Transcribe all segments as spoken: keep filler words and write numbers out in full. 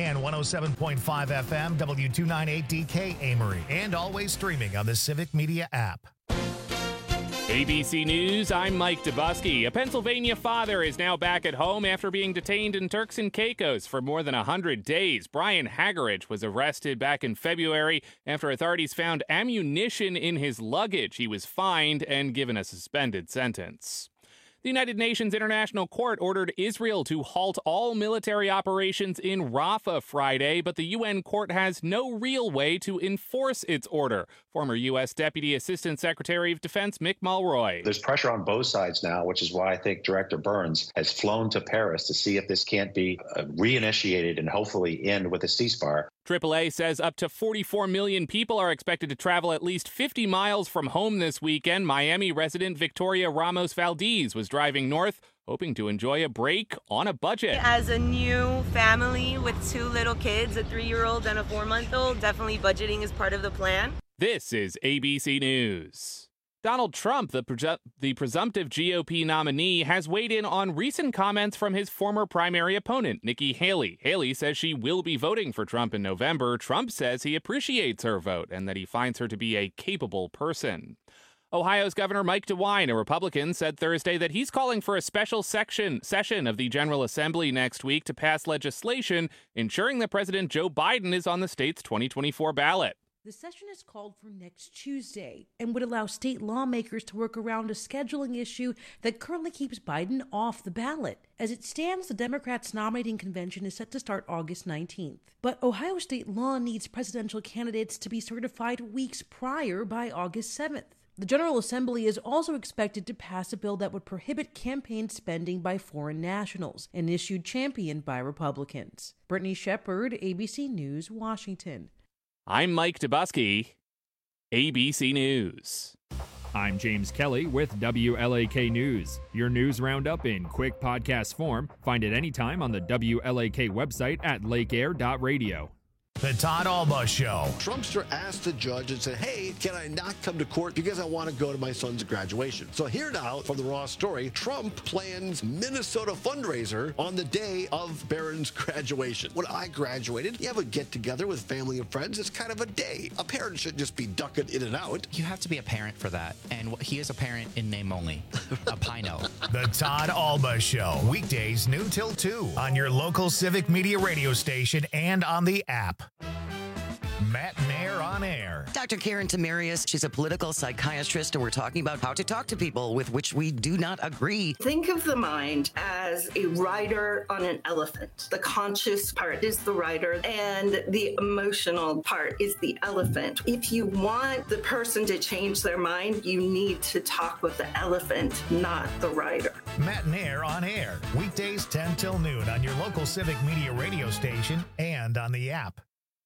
and one oh seven point five F M, W two ninety-eight D K Amory, and always streaming on the Civic Media app. A B C News, I'm Mike Dubusky. A Pennsylvania father is now back at home after being detained in Turks and Caicos for more than one hundred days. Brian Haggerich was arrested back in February after authorities found ammunition in his luggage. He was fined and given a suspended sentence. The United Nations International Court ordered Israel to halt all military operations in Rafah Friday, but the U N court has no real way to enforce its order. Former U S Deputy Assistant Secretary of Defense Mick Mulroy. There's pressure on both sides now, which is why I think Director Burns has flown to Paris to see if this can't be uh, reinitiated and hopefully end with a ceasefire. triple A says up to forty-four million people are expected to travel at least fifty miles from home this weekend. Miami resident Victoria Ramos Valdez was driving north, hoping to enjoy a break on a budget. As a new family with two little kids, a three-year-old and a four-month-old, definitely budgeting is part of the plan. This is A B C News. Donald Trump, the, presu- the presumptive G O P nominee, has weighed in on recent comments from his former primary opponent, Nikki Haley. Haley says she will be voting for Trump in November. Trump says he appreciates her vote and that he finds her to be a capable person. Ohio's Governor Mike DeWine, a Republican, said Thursday that he's calling for a special section, session of the General Assembly next week to pass legislation ensuring that President Joe Biden is on the state's twenty twenty-four ballot. The session is called for next Tuesday and would allow state lawmakers to work around a scheduling issue that currently keeps Biden off the ballot. As it stands, the Democrats' nominating convention is set to start August nineteenth. But Ohio state law needs presidential candidates to be certified weeks prior by August seventh. The General Assembly is also expected to pass a bill that would prohibit campaign spending by foreign nationals, an issue championed by Republicans. Brittany Shepard, A B C News, Washington. I'm Mike Dubusky, A B C News. I'm James Kelly with W L A K News. Your news roundup in quick podcast form. Find it anytime on the W L A K website at lake air dot radio. The Todd Alba Show. Trumpster asked the judge and said, hey, can I not come to court because I want to go to my son's graduation? So here now from the Raw story, Trump plans Minnesota fundraiser on the day of Barron's graduation. When I graduated, you have a get-together with family and friends. It's kind of a day. A parent shouldn't just be ducking in and out. You have to be a parent for that. And he is a parent in name only. A Pino. The Todd Alba Show. Weekdays noon till two on your local Civic Media radio station and on the app. Matt Mayer on air. Doctor Karen Tamarius, she's a political psychiatrist, and we're talking about how to talk to people with which we do not agree. Think of the mind as a rider on an elephant. The conscious part is the rider, and the emotional part is the elephant. If you want the person to change their mind, you need to talk with the elephant, not the rider. Matt Mayer on air. Weekdays ten till noon on your local Civic Media radio station and on the app.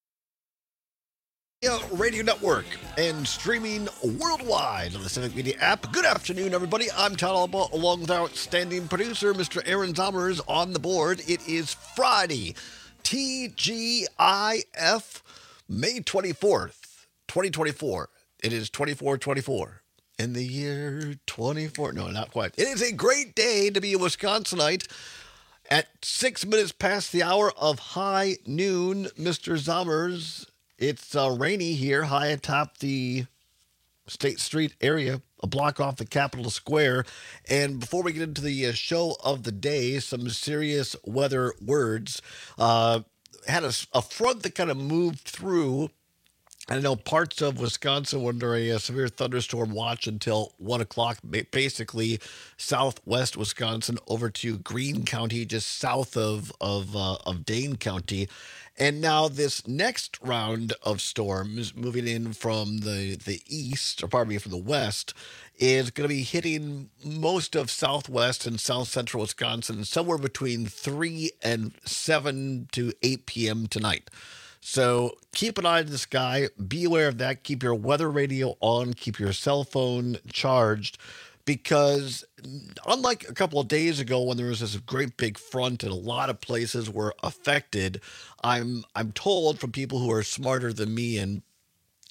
Radio Network and streaming worldwide on the Civic Media app. Good afternoon, everybody. I'm Todd Alba, along with our outstanding producer, Mister Aaron Zommers, on the board. It is Friday, T G I F, May twenty-fourth, twenty twenty-four. It is twenty-four twenty-four. In the year twenty-four. No, not quite. It is a great day to be a Wisconsinite. At six minutes past the hour of high noon, Mister Zommers, it's uh, rainy here, high atop the State Street area, a block off the Capitol Square. And before we get into the uh, show of the day, some serious weather words. Uh, had a, a front that kind of moved through. I know parts of Wisconsin were under a, a severe thunderstorm watch until one o'clock, basically southwest Wisconsin over to Greene County, just south of, of, uh, of Dane County. And now this next round of storms moving in from the, the east, or pardon me, from the west, is going to be hitting most of southwest and south central Wisconsin somewhere between three and seven to eight p.m. tonight. So keep an eye on the sky. Be aware of that. Keep your weather radio on. Keep your cell phone charged. Because unlike a couple of days ago when there was this great big front and a lot of places were affected, I'm I'm told from people who are smarter than me and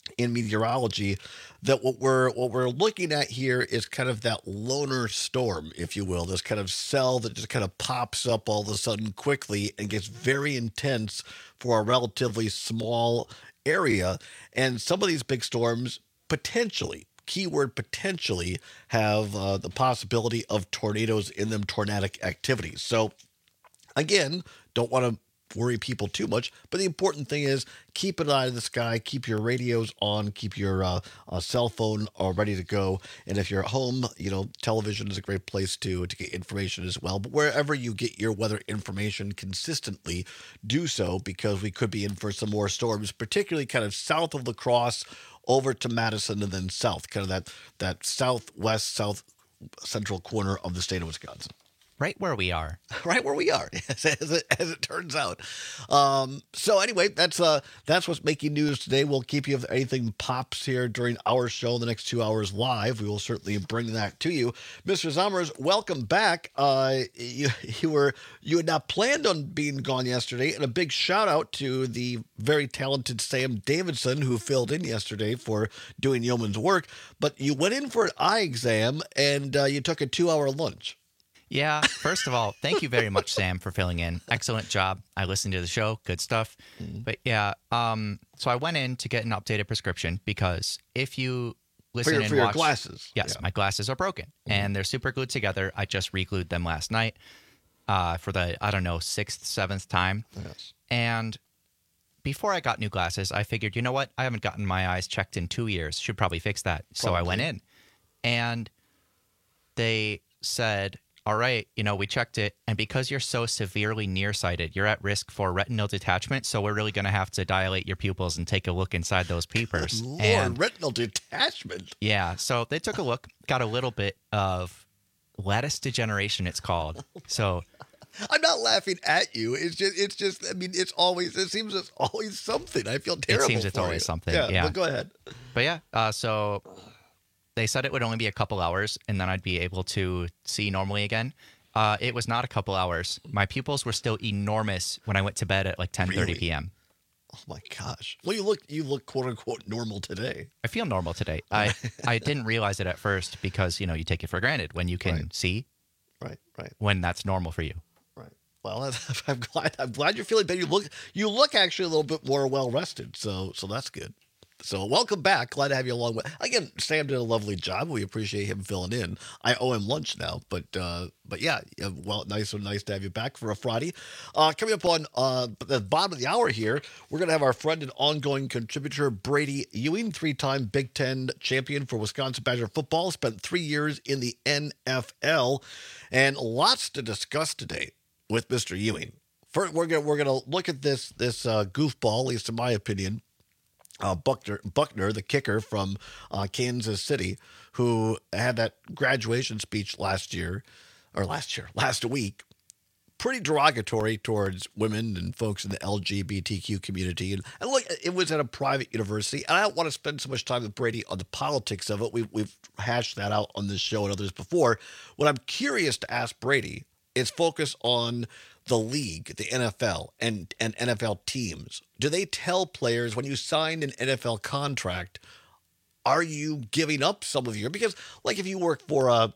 in meteorology that what we're what we're looking at here is kind of that loner storm, if you will, this kind of cell that just kind of pops up all of a sudden quickly and gets very intense for a relatively small area. And some of these big storms potentially, keyword potentially, have uh, the possibility of tornadoes in them, tornadic activities. So again, don't want to worry people too much, but the important thing is keep an eye to the sky, keep your radios on, keep your uh, uh, cell phone uh, ready to go. And if you're at home, you know, television is a great place to to get information as well. But wherever you get your weather information consistently, do so, because we could be in for some more storms, particularly kind of south of La Crosse over to Madison and then south, kind of that that southwest, south central corner of the state of Wisconsin. Right where we are. Right where we are, as it, as it turns out. Um, so anyway, that's uh, that's what's making news today. We'll keep you if anything pops here during our show in the next two hours live. We will certainly bring that to you. Mister Zommers, welcome back. Uh, you, you were you had not planned on being gone yesterday, and a big shout out to the very talented Sam Davidson who filled in yesterday for doing yeoman's work. But you went in for an eye exam, and uh, you took a two-hour lunch. Yeah, first of all, thank you very much, Sam, for filling in. Excellent job. I listened to the show. Good stuff. Mm. But yeah, um, so I went in to get an updated prescription because if you listen for your, and for watch... your glasses. Yes, yeah. My glasses are broken, mm. and they're super glued together. I just re-glued them last night uh, for the, I don't know, sixth, seventh time. Yes. And before I got new glasses, I figured, you know what? I haven't gotten my eyes checked in two years. Should probably fix that. Probably. So I went in, and they said... all right, you know, we checked it, and because you're so severely nearsighted, you're at risk for retinal detachment, so we're really going to have to dilate your pupils and take a look inside those peepers. Lord, and, retinal detachment. Yeah, so they took a look, got a little bit of lattice degeneration, it's called. So I'm not laughing at you. It's just, it's just, I mean, it's always, it seems it's always something. I feel terrible. It seems it's for always you. something. Yeah, yeah. But go ahead. But yeah, uh, so... they said it would only be a couple hours, and then I'd be able to see normally again. Uh, it was not a couple hours. My pupils were still enormous when I went to bed at like ten thirty really? p.m. Oh my gosh! Well, you look you look quote unquote normal today. I feel normal today. I I didn't realize it at first because you know you take it for granted when you can right. see. Right, right. When that's normal for you. Right. Well, I'm glad. I'm glad you're feeling better. You look you look actually a little bit more well rested. So so that's good. So welcome back. Glad to have you along with. Again, Sam did a lovely job. We appreciate him filling in. I owe him lunch now, but uh, but yeah, well, nice and nice to have you back for a Friday. Uh, coming up on uh, the bottom of the hour here, we're going to have our friend and ongoing contributor Brady Ewing, three-time Big Ten champion for Wisconsin Badger football, spent three years in the N F L, and lots to discuss today with Mister Ewing. First, we're gonna we're gonna look at this this uh, goofball, at least in my opinion. Uh, Buckner, Buckner, the kicker from uh, Kansas City, who had that graduation speech last year, or last year, last week, pretty derogatory towards women and folks in the L G B T Q community. And, and look, it was at a private university, and I don't want to spend so much time with Brady on the politics of it. We've, we've hashed that out on this show and others before. What I'm curious to ask Brady is focus on the league, the N F L, and, and N F L teams. Do they tell players when you sign an N F L contract, are you giving up some of your, because like if you work for a,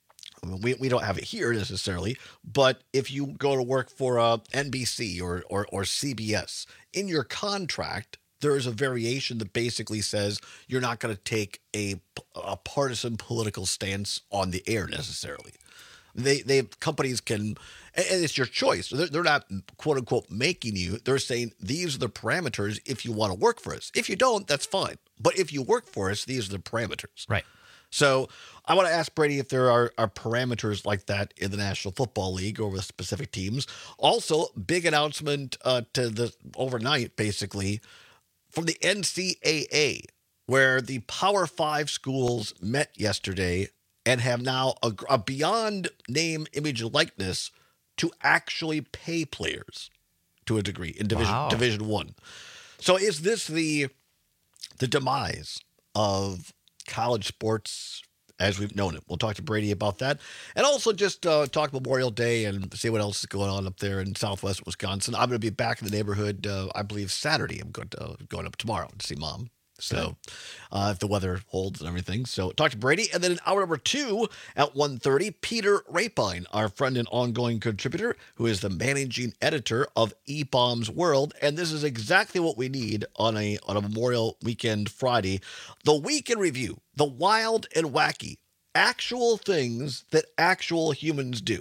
we, we don't have it here necessarily, but if you go to work for a N B C or, or, or C B S, in your contract, there is a variation that basically says you're not going to take a, a partisan political stance on the air necessarily. They, they companies can, and it's your choice. They're, they're not quote unquote making you. They're saying these are the parameters if you want to work for us. If you don't, that's fine. But if you work for us, these are the parameters. Right. So I want to ask Brady if there are, are parameters like that in the National Football League or with specific teams. Also, big announcement uh, to the overnight, basically, from the N C A A, where the Power Five schools met yesterday and have now a, a beyond name, image, and likeness to actually pay players to a degree in Division wow. Division One. So is this the the demise of college sports as we've known it? We'll talk to Brady about that, and also just uh, talk Memorial Day and see what else is going on up there in Southwest Wisconsin. I'm going to be back in the neighborhood, uh, I believe Saturday. I'm going to, uh, going up tomorrow to see Mom. So uh, if the weather holds and everything. So talk to Brady. And then in hour number two at one thirty, Peter Rapine, our friend and ongoing contributor, who is the managing editor of E-Bombs World. And this is exactly what we need on a on a Memorial Weekend Friday. The Week in Review, the wild and wacky, actual things that actual humans do.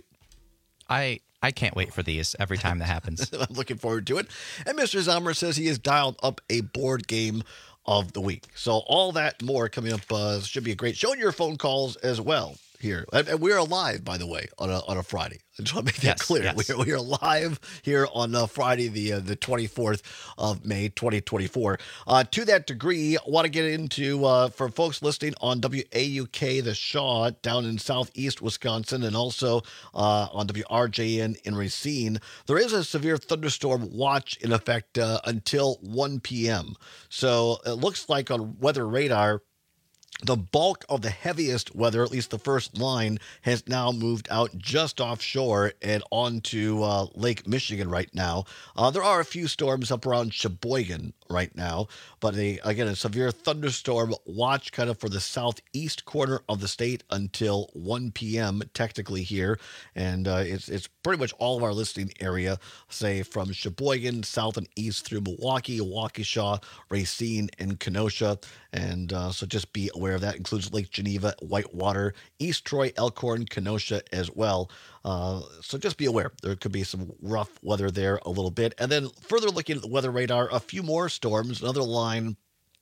I I can't wait for these every time that happens. I'm looking forward to it. And Mister Zomer says he has dialed up a board game of the week. So all that more coming up uh, should be a great show. And your phone calls as well here. And, and we're live, by the way, on a on a Friday. I just want to make that yes, clear. Yes. We, are, we are live here on uh, Friday, the uh, the twenty-fourth of May, twenty twenty-four. Uh, to that degree, I want to get into, uh, for folks listening on W A U K, The Shaw, down in southeast Wisconsin, and also uh, on W R J N in Racine, there is a severe thunderstorm watch in effect uh, until one p.m. So it looks like on weather radar, the bulk of the heaviest weather, at least the first line, has now moved out just offshore and onto uh, Lake Michigan right now. Uh, there are a few storms up around Sheboygan right now, but a, again, a severe thunderstorm watch kind of for the southeast corner of the state until one p.m. technically here. And uh, it's it's pretty much all of our listening area, say from Sheboygan, south and east through Milwaukee, Waukesha, Racine, and Kenosha. And uh, so just be aware of that. Includes Lake Geneva, Whitewater, East Troy, Elkhorn, Kenosha as well. Uh, so just be aware. There could be some rough weather there a little bit. And then further looking at the weather radar, a few more storms. Another line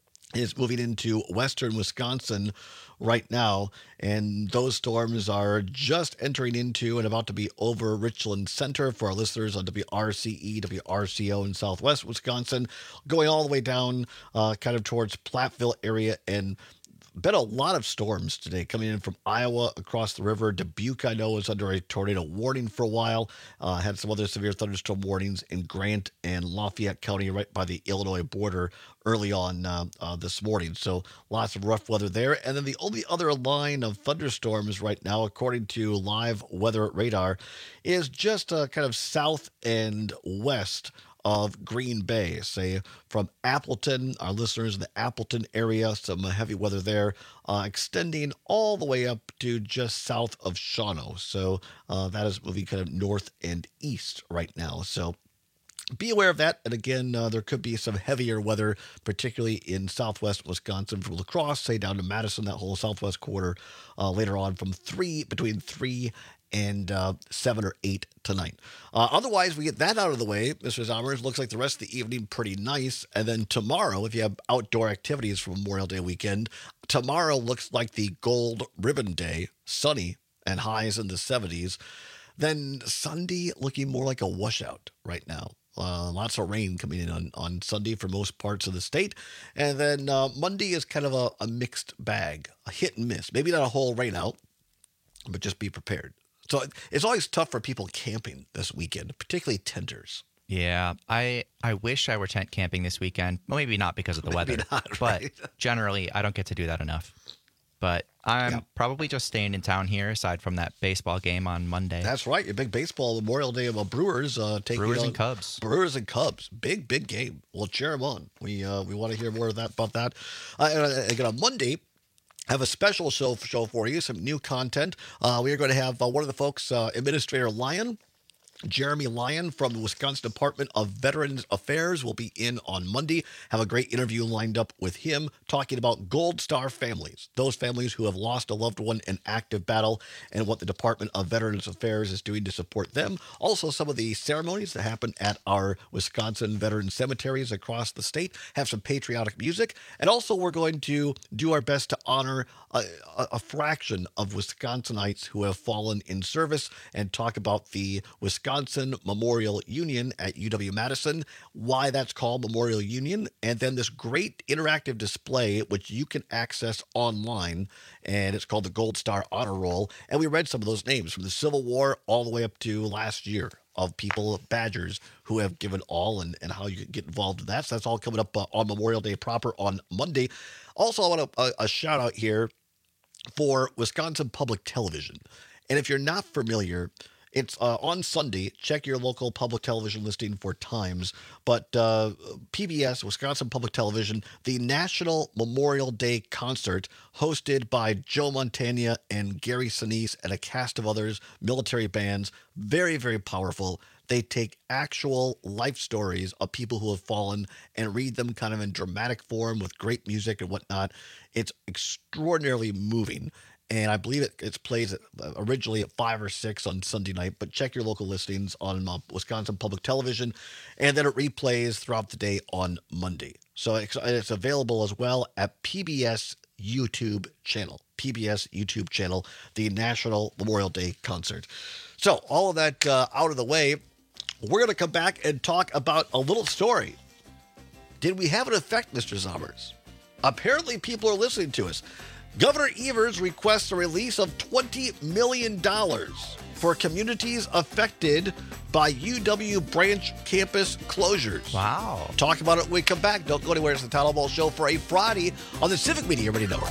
is moving into western Wisconsin right now, and those storms are just entering into and about to be over Richland Center for our listeners on W R C E, W R C O in southwest Wisconsin, going all the way down uh, kind of towards Platteville area. And been a lot of storms today coming in from Iowa across the river. Dubuque, I know, was under a tornado warning for a while. Uh, had some other severe thunderstorm warnings in Grant and Lafayette County right by the Illinois border early on uh, uh, this morning. So lots of rough weather there. And then the only other line of thunderstorms right now, according to live weather radar, is just uh, kind of south and west of Green Bay, say from Appleton, our listeners in the Appleton area, some heavy weather there, uh, extending all the way up to just south of Shawano. So uh, that is moving kind of north and east right now. So be aware of that. And again, uh, there could be some heavier weather, particularly in southwest Wisconsin from La Crosse, say down to Madison, that whole southwest quarter uh, later on from three, between three and uh, seven or eight tonight. Uh, otherwise, we get that out of the way, Mister Zommers. Looks like the rest of the evening pretty nice. And then tomorrow, if you have outdoor activities for Memorial Day weekend, tomorrow looks like the Gold Ribbon Day, sunny and highs in the seventies. Then Sunday looking more like a washout right now. Uh, lots of rain coming in on, on Sunday for most parts of the state. And then uh, Monday is kind of a, a mixed bag, a hit and miss. Maybe not a whole rain out, but just be prepared. So it's always tough for people camping this weekend, particularly tenters. Yeah, I I wish I were tent camping this weekend. Well, maybe not because of the Maybe weather, not, but right? generally I don't get to do that enough. But I'm Yeah. probably just staying in town here, aside from that baseball game on Monday. That's right. Your big baseball Memorial Day of uh, Brewers uh, taking Brewers on and Cubs. Brewers and Cubs. Big, big game. We'll cheer them on. We uh, we want to hear more of that about that. Uh, and again, on Monday, I have a special show show for you, some new content. Uh, we are going to have uh, one of the folks, uh, Administrator Lyon, Jeremy Lyon from the Wisconsin Department of Veterans Affairs will be in on Monday. Have a great interview lined up with him talking about Gold Star families, those families who have lost a loved one in active battle and what the Department of Veterans Affairs is doing to support them. Also, some of the ceremonies that happen at our Wisconsin veteran cemeteries across the state have some patriotic music. And also, we're going to do our best to honor a, a, a fraction of Wisconsinites who have fallen in service and talk about the Wisconsin Memorial Union at U W-Madison, why that's called Memorial Union, and then this great interactive display which you can access online, and it's called the Gold Star Honor Roll. And we read some of those names from the Civil War all the way up to last year of people, badgers, who have given all and, and how you can get involved in that. So that's all coming up uh, on Memorial Day proper on Monday. Also, I want a, a, a shout out here for Wisconsin Public Television. And if you're not familiar, It's uh, on Sunday. Check your local public television listing for times. But uh, P B S, Wisconsin Public Television, the National Memorial Day Concert, hosted by Joe Montana and Gary Sinise and a cast of others, military bands. Very, very powerful. They take actual life stories of people who have fallen and read them kind of in dramatic form with great music and whatnot. It's extraordinarily moving. And I believe it it's plays at, uh, originally at five or six on Sunday night. But check your local listings on uh, Wisconsin Public Television. And then it replays throughout the day on Monday. So it's, it's available as well at P B S YouTube channel. P B S YouTube channel, the National Memorial Day Concert. So all of that uh, out of the way, we're going to come back and talk about a little story. Did we have an effect, Mister Zommers? Apparently people are listening to us. Governor Evers requests a release of twenty million dollars for communities affected by U W branch campus closures. Wow. Talk about it when we come back. Don't go anywhere. It's the Tyler Ball Show for a Friday on the Civic Media Radio Network.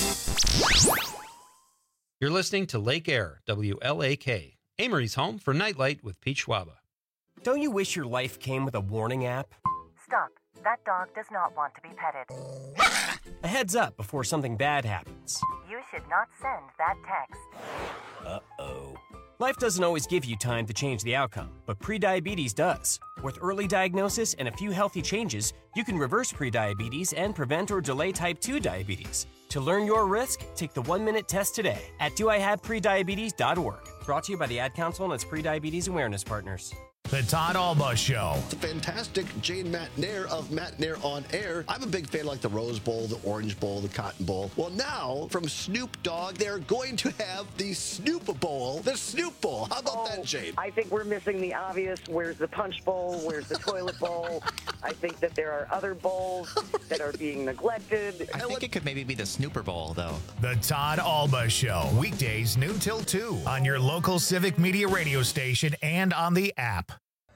You're listening to Lake Air, W L A K, Amory's home for Nightlight with Pete Schwaba. Don't you wish your life came with a warning app? Stop. That dog does not want to be petted. A heads up before something bad happens. You should not send that text. Uh-oh. Life doesn't always give you time to change the outcome, but prediabetes does. With early diagnosis and a few healthy changes, you can reverse prediabetes and prevent or delay type two diabetes. To learn your risk, take the one-minute test today at do I have prediabetes dot org. Brought to you by the Ad Council and its prediabetes awareness partners. The Todd Alba Show. It's a fantastic Jane Matt Nair of Matt Nair on Air. I'm a big fan like the Rose Bowl, the Orange Bowl, the Cotton Bowl. Well, now from Snoop Dogg, they're going to have the Snoop Bowl, the Snoop Bowl. How about oh, that, Jane? I think we're missing the obvious. Where's the Punch Bowl? Where's the Toilet Bowl? I think that there are other bowls that are being neglected. I think it could maybe be the Snooper Bowl, though. The Todd Alba Show. Weekdays noon till two on your local Civic Media radio station and on the app.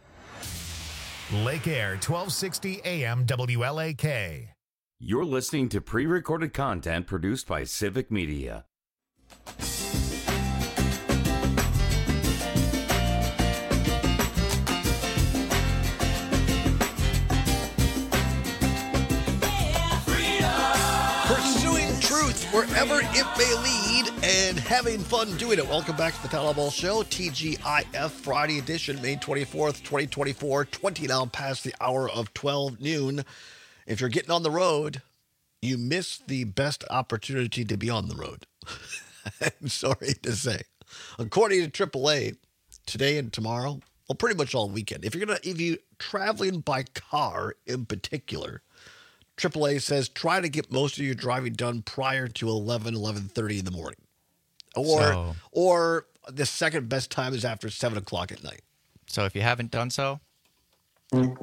Lake Air, twelve sixty A M W L A K. You're listening to pre-recorded content produced by Civic Media. Pursuing truth wherever it may lead and having fun doing it. Welcome back to the Tyler Ball Show, T G I F Friday edition, May twenty-fourth, twenty twenty-four, twenty now past the hour of twelve noon. If you're getting on the road, you miss the best opportunity to be on the road. I'm sorry to say. According to triple A, today and tomorrow, well, pretty much all weekend. If you're gonna, if you traveling by car in particular, triple A says try to get most of your driving done prior to eleven, eleven thirty in the morning. Or So- or the second best time is after seven o'clock at night. So if you haven't done so, You're,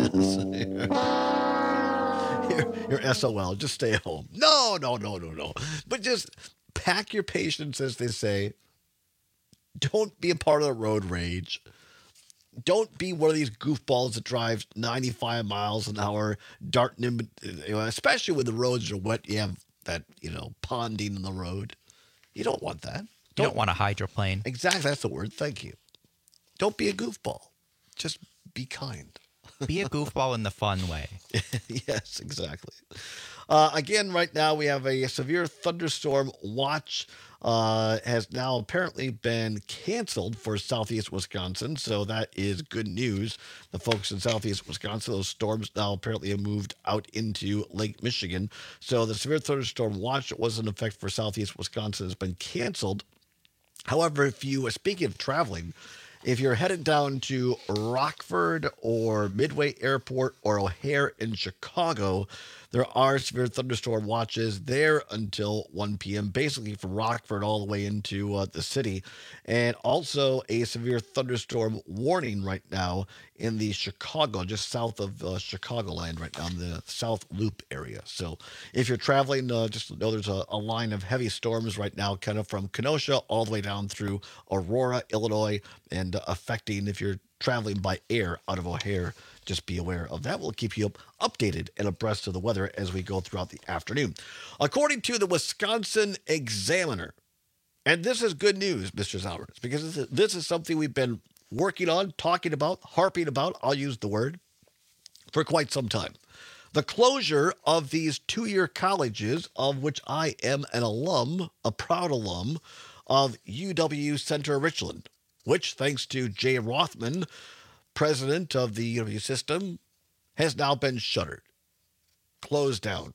you're S O L. Just stay at home. No, no, no, no, no. But just pack your patience, as they say. Don't be a part of the road rage. Don't be one of these goofballs that drives ninety-five miles an hour, darting in, you know, especially when the roads are wet. You have that, you know, ponding in the road. You don't want that. you don't want a hydroplane. Exactly. That's the word. Thank you. Don't be a goofball. Just be kind. Be a goofball in the fun way. Yes, exactly. Uh, again, right now we have a severe thunderstorm watch uh, has now apparently been canceled for southeast Wisconsin. So that is good news. The folks in southeast Wisconsin, those storms now apparently have moved out into Lake Michigan. So the severe thunderstorm watch that was in effect for southeast Wisconsin has been canceled. However, if you, speaking of traveling, if you're headed down to Rockford or Midway Airport or O'Hare in Chicago, there are severe thunderstorm watches there until one p.m., basically from Rockford all the way into uh, the city. And also a severe thunderstorm warning right now in the Chicago, just south of uh, Chicagoland right now in the South Loop area. So if you're traveling, uh, just know there's a, a line of heavy storms right now, kind of from Kenosha all the way down through Aurora, Illinois, and uh, affecting if you're traveling by air out of O'Hare. Just be aware of that. We'll keep you updated and abreast of the weather as we go throughout the afternoon. According to the Wisconsin Examiner, And this is good news, Mister Zomers, because this is, this is something we've been working on, talking about, harping about, I'll use the word, for quite some time. The closure of these two-year colleges, of which I am an alum, a proud alum, of U W Center Richland, which, thanks to Jay Rothman, president of the U W system, has now been shuttered, closed down,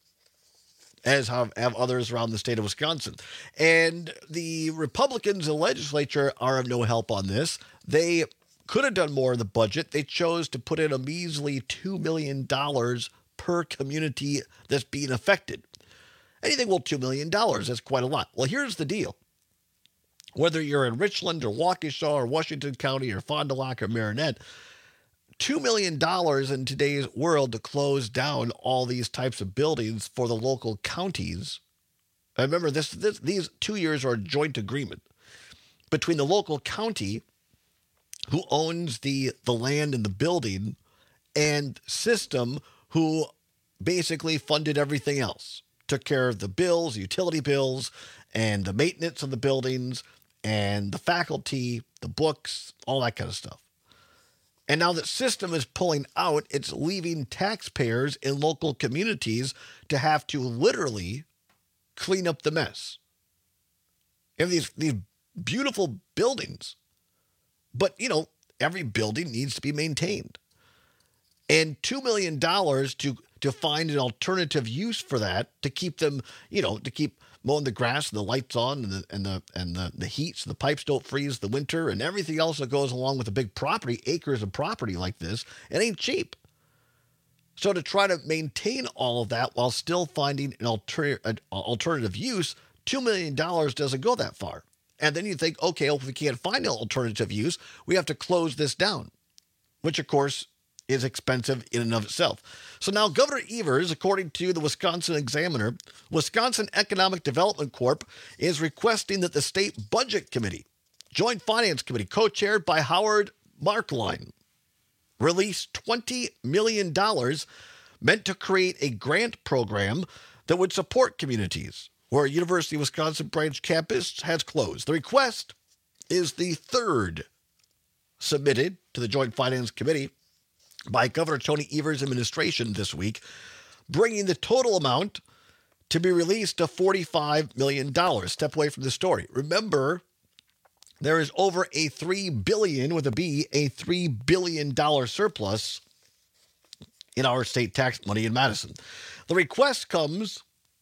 as have, have others around the state of Wisconsin. And the Republicans in the legislature are of no help on this. They could have done more in the budget. They chose to put in a measly two million dollars per community that's being affected. Anything, well, two million dollars, that's quite a lot. Well, here's the deal. Whether you're in Richland or Waukesha or Washington County or Fond du Lac or Marinette, two million dollars in today's world to close down all these types of buildings for the local counties. I remember this, this these two years are a joint agreement between the local county who owns the, the land and the building and system who basically funded everything else, took care of the bills, utility bills, and the maintenance of the buildings and the faculty, the books, all that kind of stuff. And now that system is pulling out, it's leaving taxpayers in local communities to have to literally clean up the mess. You have these, these beautiful buildings, but, you know, every building needs to be maintained. And two million dollars to, to find an alternative use for that, to keep them, you know, to keep mowing the grass and the lights on and the and the and the, the heat so the pipes don't freeze the winter and everything else that goes along with a big property, acres of property like this, it ain't cheap. So to try to maintain all of that while still finding an, alter, an alternative use, two million dollars doesn't go that far. And then you think, okay, well, if we can't find an alternative use, we have to close this down, which, of course, is expensive in and of itself. So now Governor Evers, according to the Wisconsin Examiner, Wisconsin Economic Development Corp is requesting that the State Budget Committee, Joint Finance Committee, co-chaired by Howard Markline, release twenty million dollars meant to create a grant program that would support communities where a University of Wisconsin branch campus has closed. The request is the third submitted to the Joint Finance Committee by Governor Tony Evers' administration this week, bringing the total amount to be released to forty-five million dollars. Step away from the story. Remember, there is over a three billion dollars, with a B, a three billion dollars surplus in our state tax money in Madison. The request comes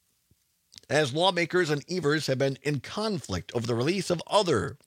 as lawmakers and Evers have been in conflict over the release of other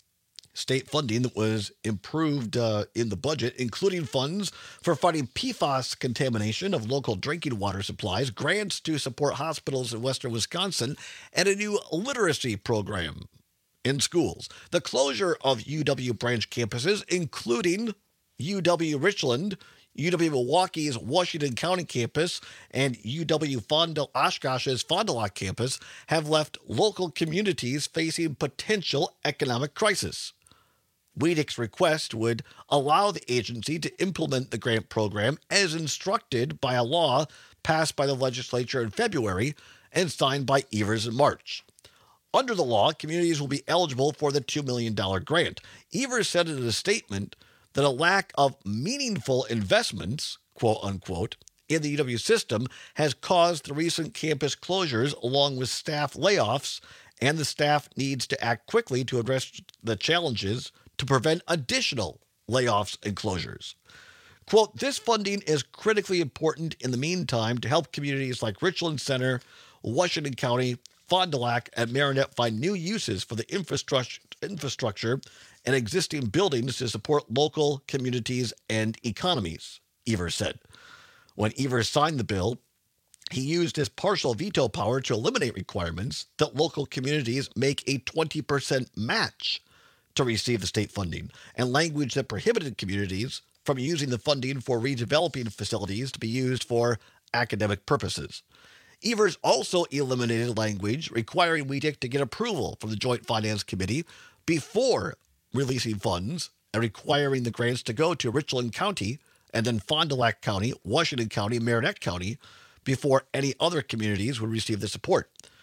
state funding that was improved uh, in the budget, including funds for fighting P FAS contamination of local drinking water supplies, grants to support hospitals in western Wisconsin, and a new literacy program in schools. The closure of U W branch campuses, including U W Richland, U W Milwaukee's Washington County campus, and U W Fond du Oshkosh's Fond du Lac campus, have left local communities facing potential economic crisis. WEDIC's request would allow the agency to implement the grant program as instructed by a law passed by the legislature in February and signed by Evers in March. Under the law, communities will be eligible for the two million dollars grant. Evers said in a statement that a lack of meaningful investments, quote unquote, in the U W system has caused the recent campus closures along with staff layoffs, and the staff needs to act quickly to address the challenges to prevent additional layoffs and closures. Quote, this funding is critically important in the meantime to help communities like Richland Center, Washington County, Fond du Lac, and Marinette find new uses for the infrastructure, infrastructure and existing buildings to support local communities and economies, Evers said. When Evers signed the bill, he used his partial veto power to eliminate requirements that local communities make a twenty percent match to receive the state funding, and language that prohibited communities from using the funding for redeveloping facilities to be used for academic purposes. Evers also eliminated language requiring WEDIC to get approval from the Joint Finance Committee before releasing funds and requiring the grants to go to Richland County and then Fond du Lac County, Washington County, and Marinette County before any other communities would receive the support.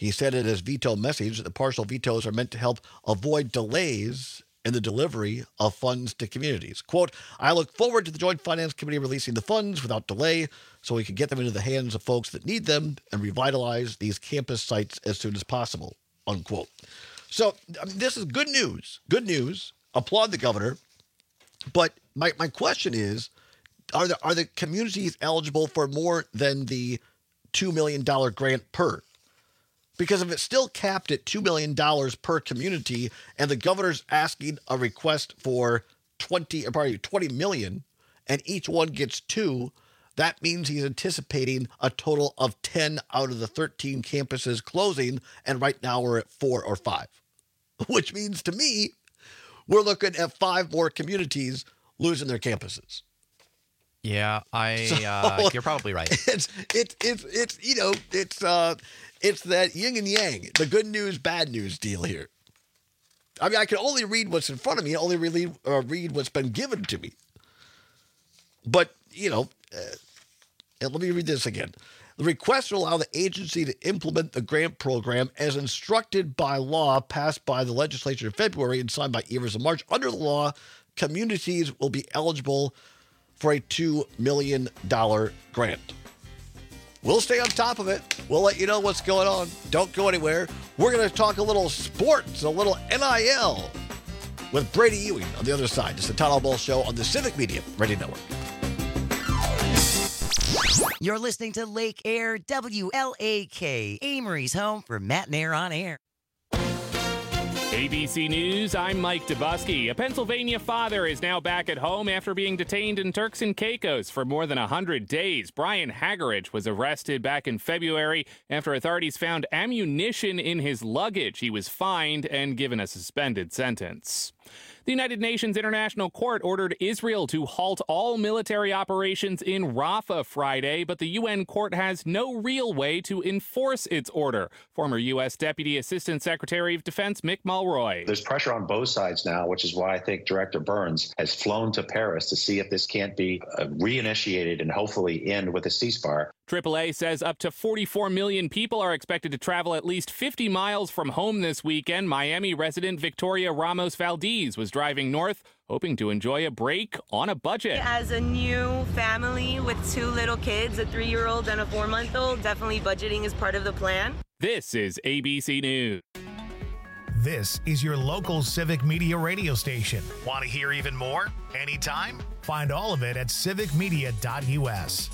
He said in his veto message that the partial vetoes are meant to help avoid delays in the delivery of funds to communities. Quote, I look forward to the Joint Finance Committee releasing the funds without delay so we can get them into the hands of folks that need them and revitalize these campus sites as soon as possible, unquote. So I mean, this is good news. Good news. Applaud the governor. But my, my question is, are the, are the communities eligible for more than the two million dollars grant per? Because if it's still capped at two million dollars per community and the governor's asking a request for twenty, or probably twenty million dollars and each one gets two, that means he's anticipating a total of ten out of the thirteen campuses closing. And right now we're at four or five, which means to me, we're looking at five more communities losing their campuses. Yeah, I. So, uh, you're probably right. It's it's it's it's you know it's uh it's that yin and yang, the good news, bad news deal here. I mean, I can only read what's in front of me, only really uh, read what's been given to me. But you know, uh, and let me read this again. The request will allow the agency to implement the grant program as instructed by law passed by the legislature in February and signed by Evers in March. Under the law, communities will be eligible for a two million dollars grant. We'll stay on top of it. We'll let you know what's going on. Don't go anywhere. We're going to talk a little sports, a little N I L with Brady Ewing on the other side. It's the Todd Ball Show on the Civic Media Radio Network. You're listening to Lake Air W L A K, Amory's home for Matt and Air on Air. A B C News, I'm Mike Dubusky. A Pennsylvania father is now back at home after being detained in Turks and Caicos for more than one hundred days. Brian Haggerich was arrested back in February after authorities found ammunition in his luggage. He was fined and given a suspended sentence. The United Nations International Court ordered Israel to halt all military operations in Rafah Friday, but the U N court has no real way to enforce its order. Former U S Deputy Assistant Secretary of Defense Mick Mulroy. There's pressure on both sides now, which is why I think Director Burns has flown to Paris to see if this can't be uh, reinitiated and hopefully end with a ceasefire. triple A says up to forty-four million people are expected to travel at least fifty miles from home this weekend. Miami resident Victoria Ramos Valdez was driving north, hoping to enjoy a break on a budget. As a new family with two little kids, a three-year-old and a four-month-old, definitely budgeting is part of the plan. This is A B C News. This is your local Civic Media radio station. Want to hear even more? Anytime? Find all of it at civic media dot U S.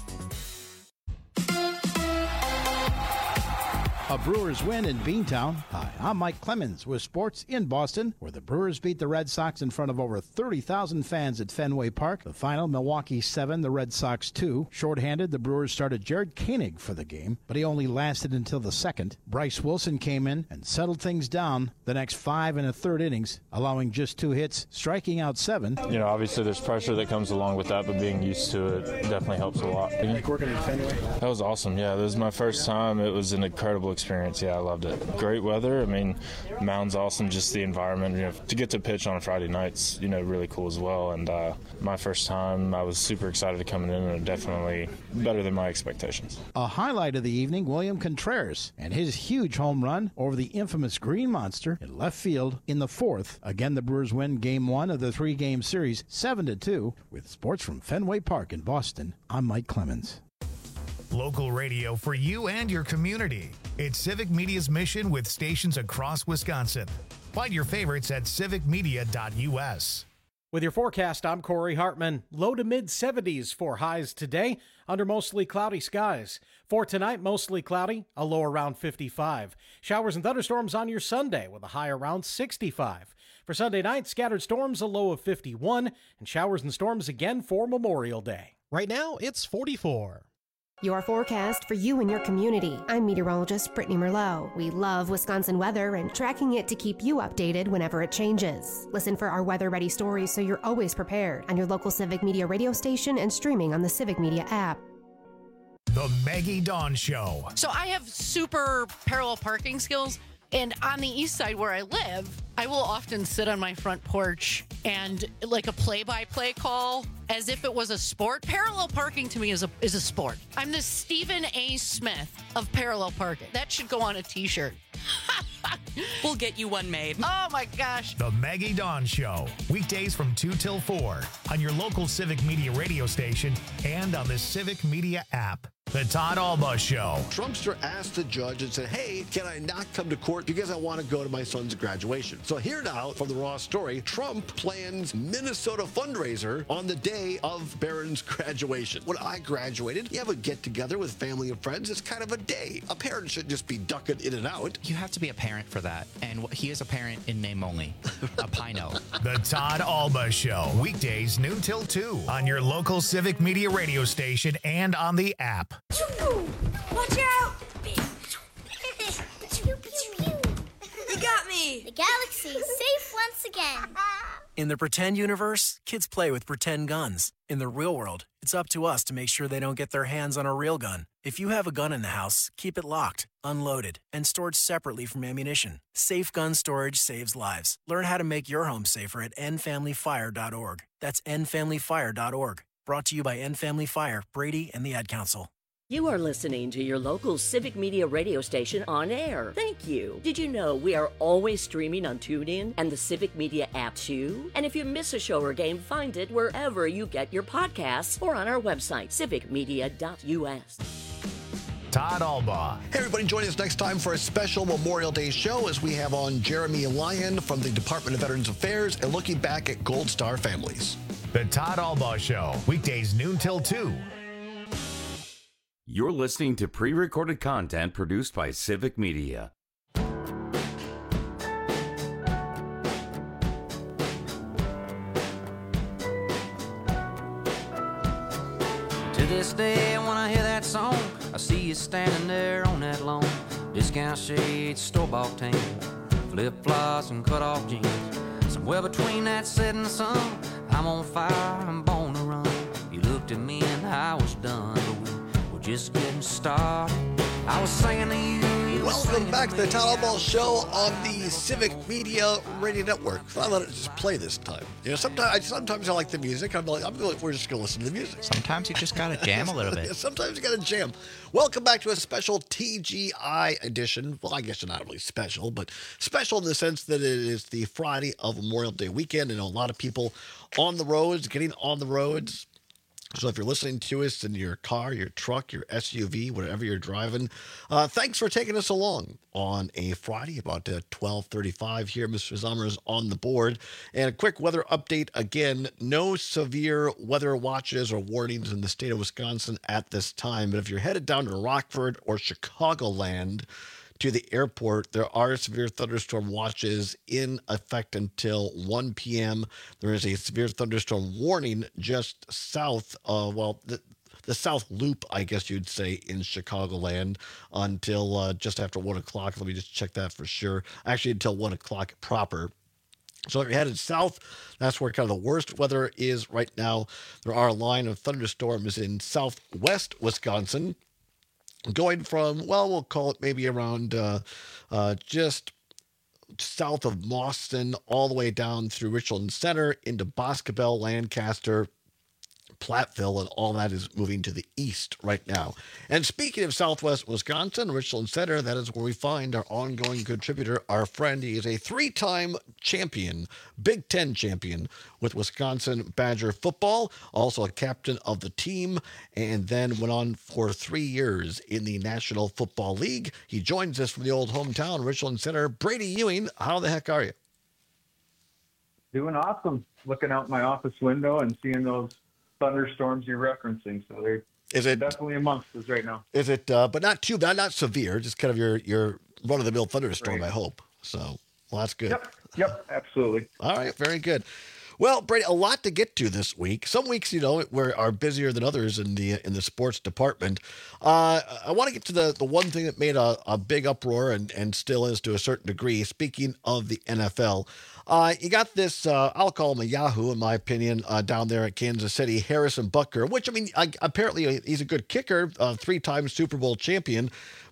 A Brewers win in Beantown. Hi, I'm Mike Clemens with sports in Boston, where the Brewers beat the Red Sox in front of over thirty thousand fans at Fenway Park. The final, Milwaukee seven, the Red Sox two. Shorthanded, the Brewers started Jared Koenig for the game, but he only lasted until the second. Bryce Wilson came in and settled things down the next five and a third innings, allowing just two hits, striking out seven. You know, obviously there's pressure that comes along with that, but being used to it definitely helps a lot. Like working at Fenway? That was awesome, yeah. This was my first time. It was an incredible experience. experience. Yeah, I loved it. Great weather. I mean, mound's awesome. Just the environment. You know, to get to pitch on a Friday night's, you know, really cool as well. And uh, my first time, I was super excited coming in, and definitely better than my expectations. A highlight of the evening, William Contreras and his huge home run over the infamous Green Monster in left field in the fourth. Again, the Brewers win game one of the three-game series, seven to two. With sports from Fenway Park in Boston, I'm Mike Clemens. Local radio for you and your community. It's Civic Media's mission with stations across Wisconsin. Find your favorites at civic media dot U S. With your forecast, I'm Corey Hartman. Low to mid seventies for highs today under mostly cloudy skies. For tonight, mostly cloudy, a low around fifty-five. Showers and thunderstorms on your Sunday with a high around sixty-five. For Sunday night, scattered storms, a low of fifty-one, and showers and storms again for Memorial Day. Right now, it's forty-four. Your forecast for you and your community. I'm meteorologist Brittany Merlot. We love Wisconsin weather and tracking it to keep you updated whenever it changes. Listen for our weather-ready stories so you're always prepared on your local Civic Media radio station and streaming on the Civic Media app. The Maggie Dawn Show. So I have super parallel parking skills. And on the east side where I live, I will often sit on my front porch and like a play-by-play call as if it was a sport. Parallel parking to me is a is a sport. I'm the Stephen A. Smith of parallel parking. That should go on a t-shirt. We'll get you one made. Oh my gosh. The Maggie Dawn Show. Weekdays from two till four on your local Civic Media radio station and on the Civic Media app. The Todd Alba Show. Trumpster asked the judge and said, hey, can I not come to court because I want to go to my son's graduation? So here now from the Raw story, Trump plans Minnesota fundraiser on the day of Barron's graduation. When I graduated, you have a get-together with family and friends. It's kind of a day. A parent shouldn't just be ducking in and out. You have to be a parent for that. And he is a parent in name only. A Pino. The Todd Alba Show. Weekdays noon till two on your local Civic Media radio station and on the app. Watch out! You got me! The galaxy is safe once again. In the pretend universe, kids play with pretend guns. In the real world, it's up to us to make sure they don't get their hands on a real gun. If you have a gun in the house, keep it locked, unloaded, and stored separately from ammunition. Safe gun storage saves lives. Learn how to make your home safer at end family fire dot org. That's end family fire dot org. Brought to you by End Family Fire, Brady, and the Ad Council. You are listening to your local Civic Media radio station on air. Thank you. Did you know we are always streaming on TuneIn and the Civic Media app too? And if you miss a show or game, find it wherever you get your podcasts or on our website, civic media dot u s. Todd Alba. Hey, everybody, join us next time for a special Memorial Day show as we have on Jeremy Lyon from the Department of Veterans Affairs and looking back at Gold Star families. The Todd Alba Show. Weekdays noon till two. You're listening to pre-recorded content produced by Civic Media. To this day, when I hear that song, I see you standing there on that lawn. Discount shades, store-bought tan, flip-flops and cut-off jeans. Somewhere between that setting sun, I'm on fire, I'm born to run. You looked at me and I was done, but we just getting started. I was saying to you. Welcome back to the Todd Alba Show on the Civic Media Radio Network. I let it just play this time. You know, sometimes sometimes I like the music. I'm like, I'm like, we're just gonna listen to the music. Sometimes you just gotta jam a little bit. Sometimes you gotta jam. Welcome back to a special T G I edition. Well, I guess it's not really special, but special in the sense that it is the Friday of Memorial Day weekend, and a lot of people on the roads, getting on the roads. So if you're listening to us in your car, your truck, your S U V, whatever you're driving, uh, thanks for taking us along on a Friday about uh, twelve thirty-five here. Mister Zommers on the board. And a quick weather update again. No severe weather watches or warnings in the state of Wisconsin at this time. But if you're headed down to Rockford or Chicagoland, to the airport, there are severe thunderstorm watches in effect until one p.m. There is a severe thunderstorm warning just south of, well, the, the South Loop, I guess you'd say, in Chicagoland until uh, just after one o'clock. Let me just check that for sure. Actually, until one o'clock proper. So if you're headed south, that's where kind of the worst weather is right now. There are a line of thunderstorms in southwest Wisconsin, going from, well, we'll call it maybe around uh, uh, just south of Boston all the way down through Richland Center into Boscobel, Lancaster, Platteville, and all that is moving to the east right now. And speaking of southwest Wisconsin, Richland Center, that is where we find our ongoing contributor, our friend. He is a three-time champion, Big Ten champion with Wisconsin Badger football, also a captain of the team, and then went on for three years in the National Football League. He joins us from the old hometown, Richland Center. Brady Ewing, how the heck are you? Doing awesome. Looking out my office window and seeing those thunderstorms you're referencing, so they're is it definitely amongst us right now. Is it, uh, but not too bad, not severe, just kind of your your run of the mill thunderstorm, Right. I hope. So, well, that's good. Yep, yep, absolutely. All right, very good. Well, Brady, a lot to get to this week. Some weeks, you know, we are busier than others in the in the sports department. Uh, I want to get to the the one thing that made a, a big uproar and and still is to a certain degree. Speaking of the N F L. Uh, you got this, uh, I'll call him a Yahoo, in my opinion, uh, down there at Kansas City, Harrison Butker, which, I mean, I, apparently he's a good kicker, uh, three-time Super Bowl champion,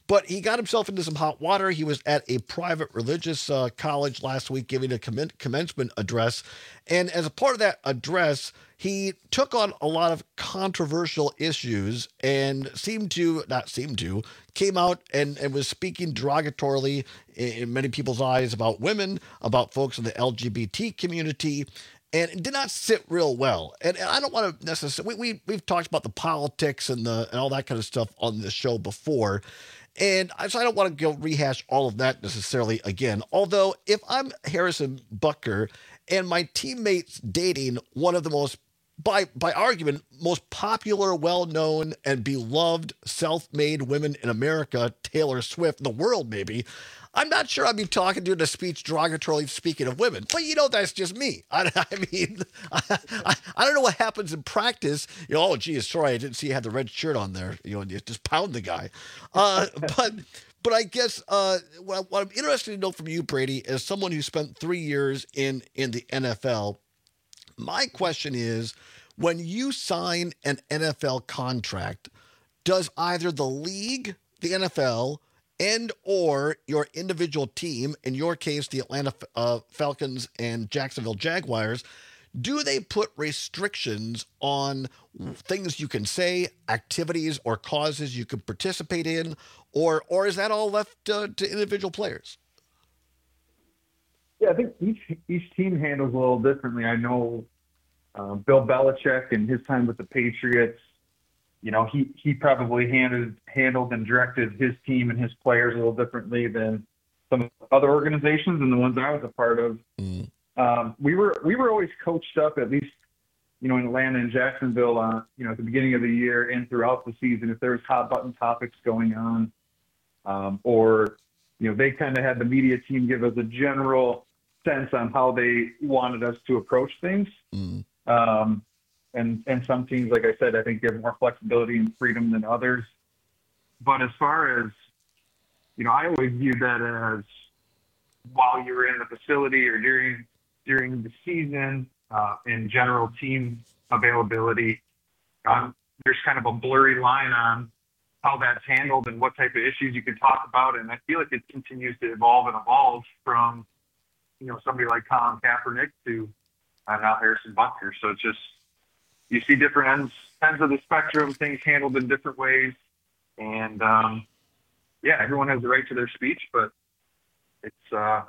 But he got himself into some hot water. He was at a private religious uh, college last week giving a commen- commencement address. And as a part of that address, he took on a lot of controversial issues and seemed to, not seemed to, came out and, and was speaking derogatorily in, in many people's eyes about women, about folks in the L G B T community. And it did not sit real well. And, and I don't want to necessarily, we, we, we've talked about the politics and the and all that kind of stuff on the show before. And I, so I don't want to go rehash all of that necessarily again. Although if I'm Harrison Butker and my teammate's dating one of the most, by by argument, most popular, well-known, and beloved self-made women in America, Taylor Swift, the world maybe, I'm not sure I'd be talking to a speech derogatorily speaking of women. But you know, that's just me. I, I mean, I, I, I don't know what happens in practice. You know, oh, geez, sorry, I didn't see you had the red shirt on there. You know, you just pound the guy. Uh, but but I guess uh, what, what I'm interested to know from you, Brady, as someone who spent three years in, in the N F L, my question is, when you sign an N F L contract, does either the league, the N F L, and or your individual team, in your case, the Atlanta uh, Falcons and Jacksonville Jaguars, do they put restrictions on things you can say, activities or causes you can participate in, or or is that all left uh, to individual players? Yeah, I think each each team handles a little differently. I know uh, Bill Belichick and his time with the Patriots, you know, he, he probably handled, handled and directed his team and his players a little differently than some other organizations and the ones I was a part of. Mm. Um, we were we were always coached up, at least, you know, in Atlanta and Jacksonville, uh, you know, at the beginning of the year and throughout the season, if there was hot button topics going on, um, or, you know, they kind of had the media team give us a general sense on how they wanted us to approach things. Mm. Um, and, and some teams, like I said, I think give more flexibility and freedom than others. But as far as, you know, I always view that as while you're in the facility or during, during the season, uh, in general team availability, um, there's kind of a blurry line on how that's handled and what type of issues you can talk about. And I feel like it continues to evolve and evolve from, you know, somebody like Colin Kaepernick to uh, now Harrison Butker. So it's just, you see different ends, ends of the spectrum, things handled in different ways. And, um, yeah, everyone has the right to their speech, but it's, uh,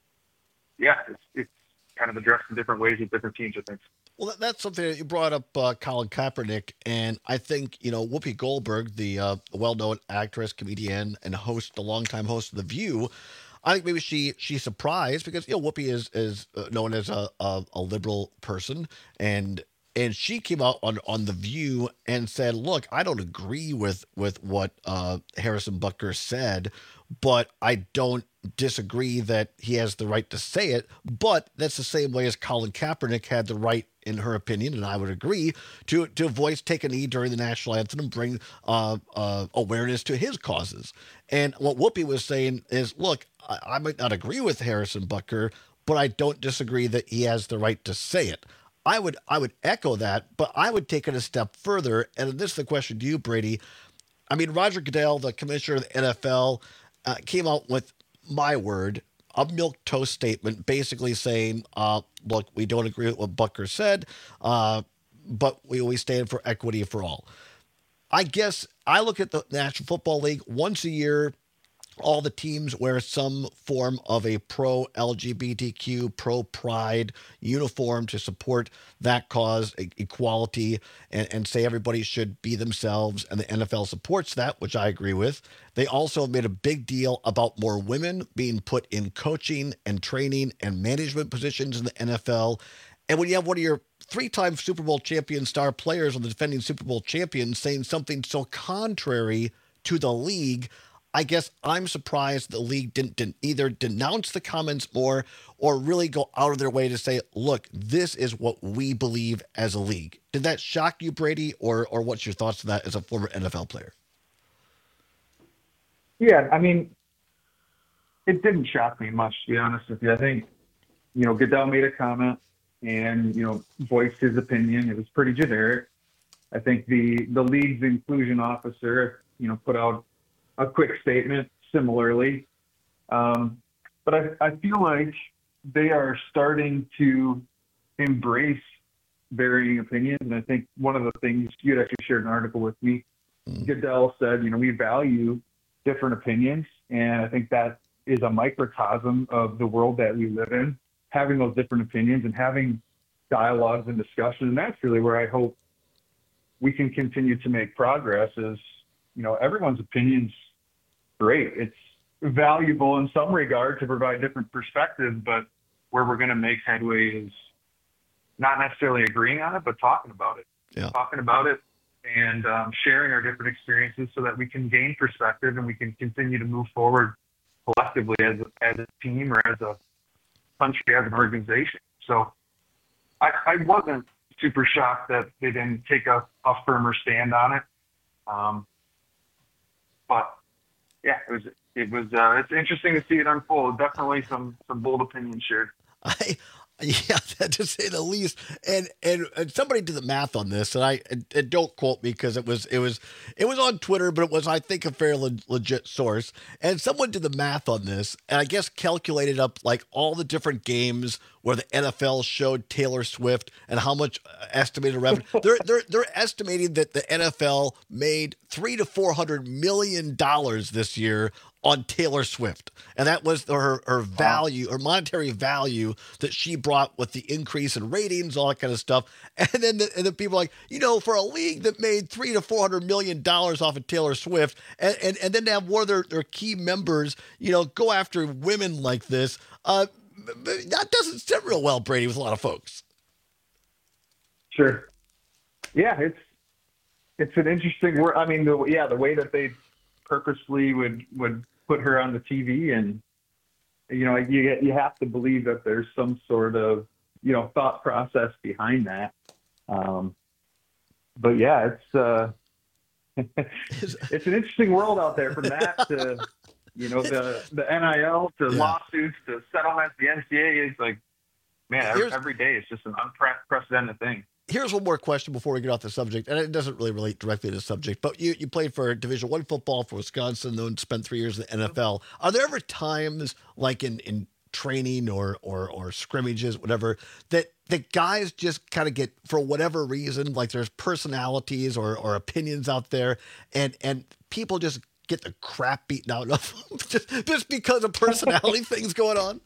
yeah, it's, it's kind of addressed in different ways with different teams, I think. Well, that's something that you brought up, uh, Colin Kaepernick, and I think, you know, Whoopi Goldberg, the uh, well-known actress, comedian, and host, the longtime host of The View, I think maybe she she's surprised because, you know, Whoopi is is known as a, a, a liberal person, and and she came out on, on The View and said, look, I don't agree with, with what uh, Harrison Butker said, but I don't disagree that he has the right to say it. But that's the same way as Colin Kaepernick had the right, in her opinion, and I would agree, to to voice, take a knee during the national anthem and bring uh, uh, awareness to his causes. And what Whoopi was saying is, look, I, I might not agree with Harrison Butker, but I don't disagree that he has the right to say it. I would I would echo that, but I would take it a step further. And this is the question to you, Brady. I mean, Roger Goodell, the commissioner of the N F L, uh, came out with, my word, a milquetoast statement basically saying, uh, look, we don't agree with what Butker said, uh, but we always stand for equity for all. I guess I look at the National Football League once a year. All the teams wear some form of a pro-L G B T Q, pro-pride uniform to support that cause, equality, and, and say everybody should be themselves, and the N F L supports that, which I agree with. They also made a big deal about more women being put in coaching and training and management positions in the N F L. And when you have one of your three-time Super Bowl champion star players on the defending Super Bowl champions saying something so contrary to the league, I guess I'm surprised the league didn't, didn't either denounce the comments more or really go out of their way to say, look, this is what we believe as a league. Did that shock you, Brady, or or what's your thoughts on that as a former N F L player? Yeah, I mean, it didn't shock me much, to be honest with you. I think, you know, Goodell made a comment and, you know, voiced his opinion. It was pretty generic. I think the, the league's inclusion officer, you know, put out a quick statement similarly. Um, but I, I feel like they are starting to embrace varying opinions. And I think one of the things, you had actually shared an article with me, mm. Goodell said, you know, we value different opinions. And I think that is a microcosm of the world that we live in, having those different opinions and having dialogues and discussions. And that's really where I hope we can continue to make progress is, you know, everyone's opinion's great. It's valuable in some regard to provide different perspectives, but where we're going to make headway is not necessarily agreeing on it, but talking about it, yeah. talking about it and um, sharing our different experiences so that we can gain perspective and we can continue to move forward collectively as a, as a team or as a country, as an organization. So I, I wasn't super shocked that they didn't take a, a firmer stand on it. Um, but yeah, it was, it was, uh, it's interesting to see it unfold. Definitely some, some bold opinions shared. I, yeah, to say the least. And, and and somebody did the math on this, and I and, and don't quote me because it was it was it was on Twitter, but it was I think a fairly legit source. And someone did the math on this, and I guess calculated up like all the different games where the N F L showed Taylor Swift and how much estimated revenue. they're they're they're estimating that the N F L made three to four hundred million dollars this year on Taylor Swift. And that was her, her value, her monetary value that she brought with the increase in ratings, all that kind of stuff. And then the, and the people are like, you know, for a league that made three to four hundred million dollars off of Taylor Swift, and, and, and then to have one of their, their key members, you know, go after women like this, uh, that doesn't sit real well, Brady, with a lot of folks. Sure. Yeah, it's it's an interesting word. I mean, the, yeah, the way that they purposely would would put her on the T V, and you know, you you have to believe that there's some sort of, you know, thought process behind that. Um, but yeah, it's uh, it's an interesting world out there, from that to, you know, the the N I L to yeah. lawsuits to settlements. The N C A A is like, man, every, every day it's just an unprecedented thing. Here's one more question before we get off the subject, and it doesn't really relate directly to the subject, but you, you played for Division One football for Wisconsin, then spent three years in the N F L. Are there ever times, like in, in training or, or or scrimmages, whatever, that the guys just kind of get, for whatever reason, like there's personalities or, or opinions out there, and, and people just get the crap beaten out of them just, just because of personality things going on?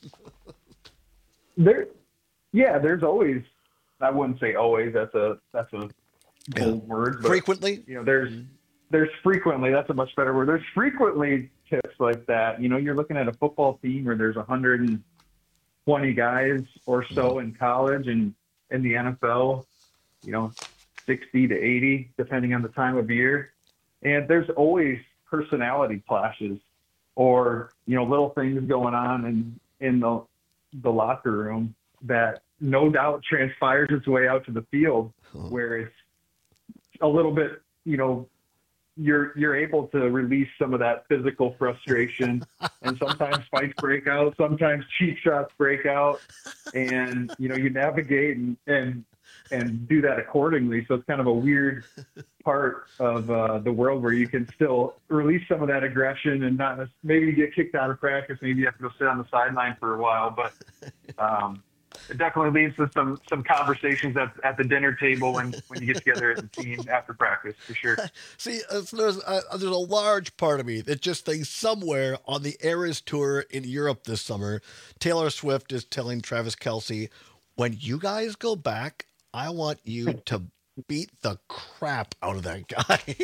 There, yeah, there's always, I wouldn't say always, that's a that's a bold yeah. word. But, frequently? You know, there's there's frequently, that's a much better word. There's frequently tips like that. You know, you're looking at a football team where there's one hundred twenty guys or so in college, and in the N F L, you know, sixty to eighty, depending on the time of year. And there's always personality clashes or, you know, little things going on in, in the the locker room that no doubt transpires its way out to the field, where it's a little bit, you know, you're you're able to release some of that physical frustration, and sometimes fights break out, sometimes cheap shots break out, and you know, you navigate and and and do that accordingly. So it's kind of a weird part of uh, the world where you can still release some of that aggression and not maybe you get kicked out of practice, maybe you have to go sit on the sideline for a while, but um, it definitely leads to some some conversations at, at the dinner table when, when you get together as a team after practice, for sure. See, uh, there's, uh, there's a large part of me that just thinks somewhere on the Eras Tour in Europe this summer, Taylor Swift is telling Travis Kelce, when you guys go back, I want you to beat the crap out of that guy.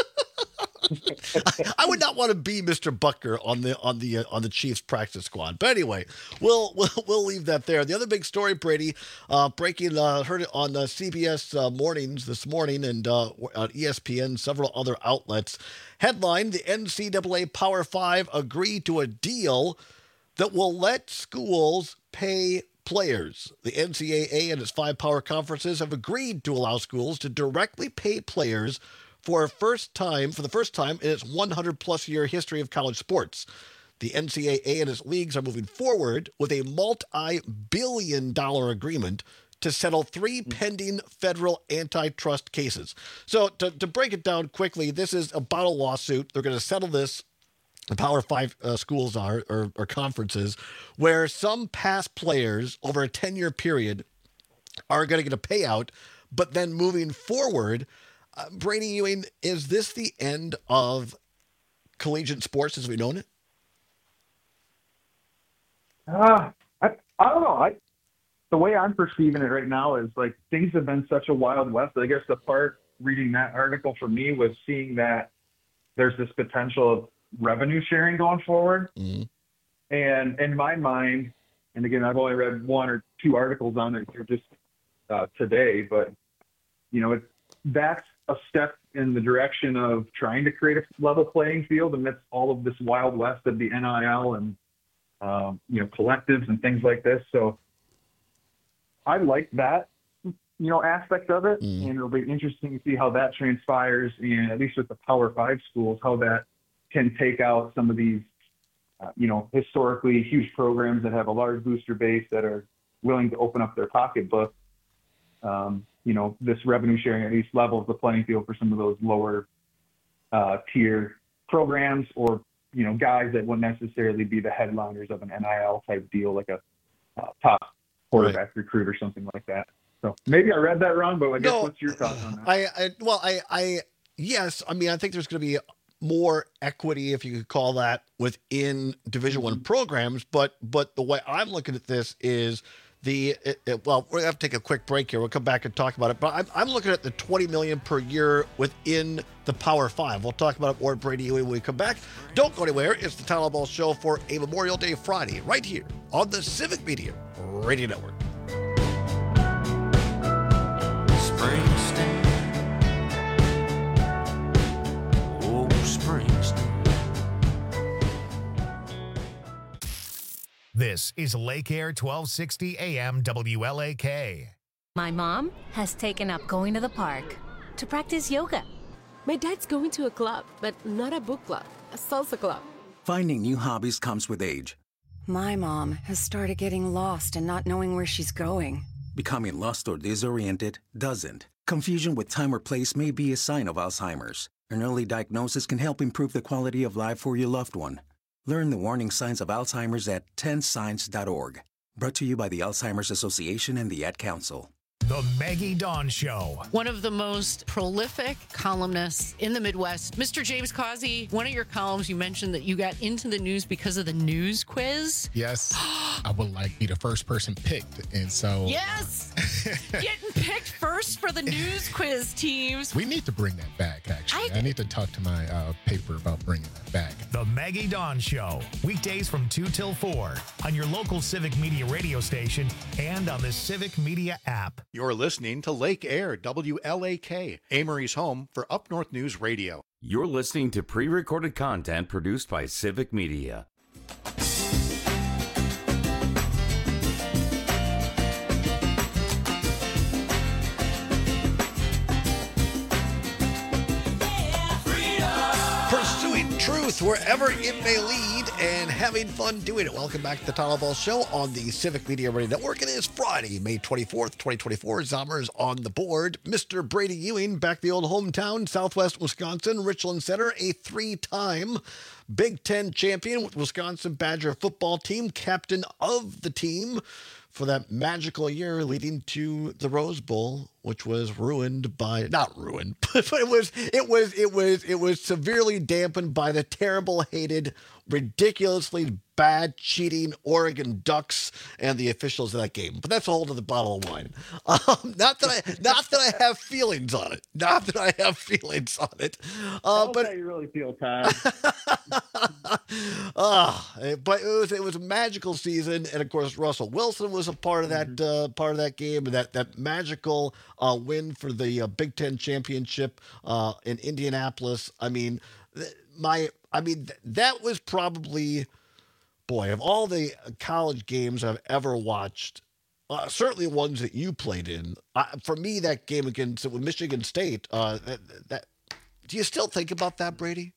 I, I would not want to be Mister Butker on the on the uh, on the Chiefs practice squad. But anyway, we'll we'll, we'll leave that there. The other big story, Brady, uh, breaking uh, heard it on uh, C B S uh, mornings this morning and uh, on E S P N, several other outlets. Headline: the N C double A Power Five agreed to a deal that will let schools pay players. The N C double A and its five power conferences have agreed to allow schools to directly pay players for a first time, for the first time in its one hundred plus year history of college sports. The N C double A and its leagues are moving forward with a multi-billion dollar agreement to settle three pending federal antitrust cases. So to, to break it down quickly, this is about a lawsuit. They're going to settle this. The Power Five uh, schools are, or, or conferences, where some past players over a ten-year period are going to get a payout, but then moving forward, uh, Brady Ewing, is this the end of collegiate sports as we know it? Uh, I, I don't know. I, the way I'm perceiving it right now is like things have been such a wild west. I guess the part reading that article for me was seeing that there's this potential of revenue sharing going forward. Mm-hmm. And in my mind, and again, I've only read one or two articles on it here just uh, today, but you know, it, that's a step in the direction of trying to create a level playing field amidst all of this wild west of the N I L and um, you know, collectives and things like this. So I like that, you know, aspect of it, mm. and it'll be interesting to see how that transpires, and at least with the Power Five schools, how that can take out some of these, uh, you know, historically huge programs that have a large booster base that are willing to open up their pocketbook. Um, you know, this revenue sharing at least levels the playing field for some of those lower uh, tier programs, or, you know, guys that wouldn't necessarily be the headliners of an N I L type deal, like a uh, top quarterback right. recruit or something like that. So maybe I read that wrong, but I guess no, what's your thoughts on that? I, I well, I, I, yes, I mean, I think there's going to be more equity, if you could call that, within Division One mm-hmm. programs. But but the way I'm looking at this is the it, it, well, we're gonna have to take a quick break here. We'll come back and talk about it. But I'm I'm looking at the twenty million per year within the Power Five. We'll talk about it more, Brady, when we come back. Don't go anywhere. It's the Tyler Ball Show for a Memorial Day Friday, right here on the Civic Media Radio Network. Springsteen. Oh, Springsteen. This is Lake Air twelve sixty A M W L A K. My mom has taken up going to the park to practice yoga. My dad's going to a club, but not a book club, a salsa club. Finding new hobbies comes with age. My mom has started getting lost and not knowing where she's going. Becoming lost or disoriented doesn't. Confusion with time or place may be a sign of Alzheimer's. An early diagnosis can help improve the quality of life for your loved one. Learn the warning signs of Alzheimer's at ten signs dot org. Brought to you by the Alzheimer's Association and the Ad Council. The Maggie Dawn Show. One of the most prolific columnists in the Midwest, Mister James Causey. One of your columns, you mentioned that you got into the news because of the news quiz. Yes, I would like be the first person picked, and so yes, getting picked first for the news quiz teams. We need to bring that back. Actually, I, I need to talk to my uh, paper about bringing that back. The Maggie Dawn Show, weekdays from two till four on your local Civic Media radio station and on the Civic Media app. You're listening to Lake Air W L A K, Amory's home for Up North News Radio. You're listening to pre-recorded content produced by Civic Media. Pursuing truth wherever it may lead and having fun doing it. Welcome back to the Tyler Ball Show on the Civic Media Radio Network. It is Friday, May twenty-fourth, twenty twenty-four. Zommers on the board. Mister Brady Ewing, back the old hometown, Southwest Wisconsin, Richland Center, a three-time Big Ten champion with Wisconsin Badger football team, captain of the team for that magical year leading to the Rose Bowl, which was ruined by, not ruined, but it was, it was, it was, it was severely dampened by the terrible, hated, ridiculously bad, cheating Oregon Ducks and the officials of that game. But that's a whole other bottle of wine. Um, not that I, not that I have feelings on it. Not that I have feelings on it. Uh, but how you really feel, Todd. uh, but it was, it was a magical season, and of course Russell Wilson was a part of that, mm-hmm. uh, part of that game, and that that magical uh, win for the uh, Big Ten championship uh, in Indianapolis. I mean, my, I mean th- that was probably. Boy, of all the college games I've ever watched, uh, certainly ones that you played in, uh, for me, that game against with Michigan State, uh, that, that, do you still think about that, Brady?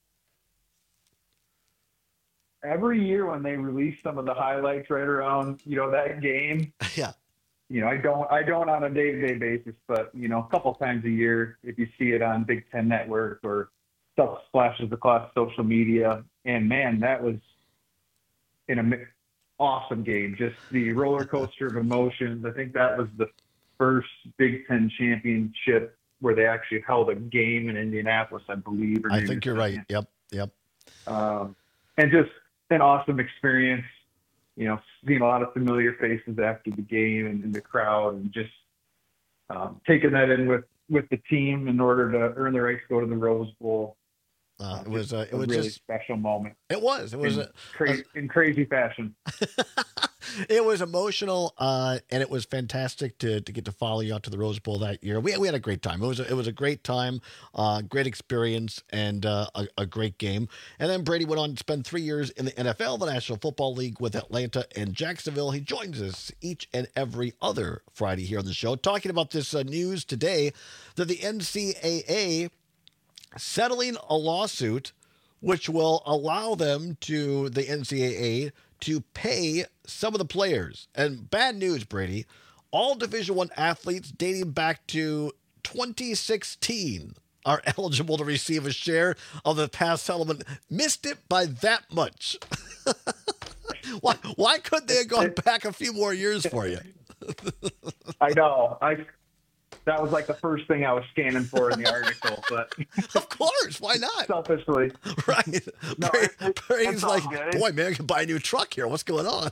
Every year when they release some of the highlights right around, you know, that game, yeah, you know, I don't, I don't on a day-to-day basis, but you know, a couple times a year, if you see it on Big Ten Network or stuff splashes across social media, and man, that was an am- awesome game. Just the roller coaster of emotions. I think that was the first Big Ten championship where they actually held a game in Indianapolis, I believe. Or I think you're right. Yep, yep. Um, and just an awesome experience. You know, seeing a lot of familiar faces after the game and in the crowd, and just um, taking that in with, with the team in order to earn the right to go to the Rose Bowl. Uh, it was uh, it a was really just special moment. It was. It was in, a, cra- in crazy fashion. It was emotional, uh, and it was fantastic to to get to follow you out to the Rose Bowl that year. We we had a great time. It was a, it was a great time, uh, great experience, and uh, a, a great game. And then Brady went on to spend three years in the N F L, the National Football League, with Atlanta and Jacksonville. He joins us each and every other Friday here on the show, talking about this uh, news today that the N C double A settling a lawsuit which will allow them to, the N C double A, to pay some of the players. And bad news, Brady, all Division One athletes dating back to twenty sixteen are eligible to receive a share of the past settlement. Missed it by that much. why, why couldn't they have gone back a few more years for you? I know. I That was like the first thing I was scanning for in the article. But of course, why not? Selfishly. Right. No, Bray, it, Brady's like, good. boy, man, I can buy a new truck here. What's going on?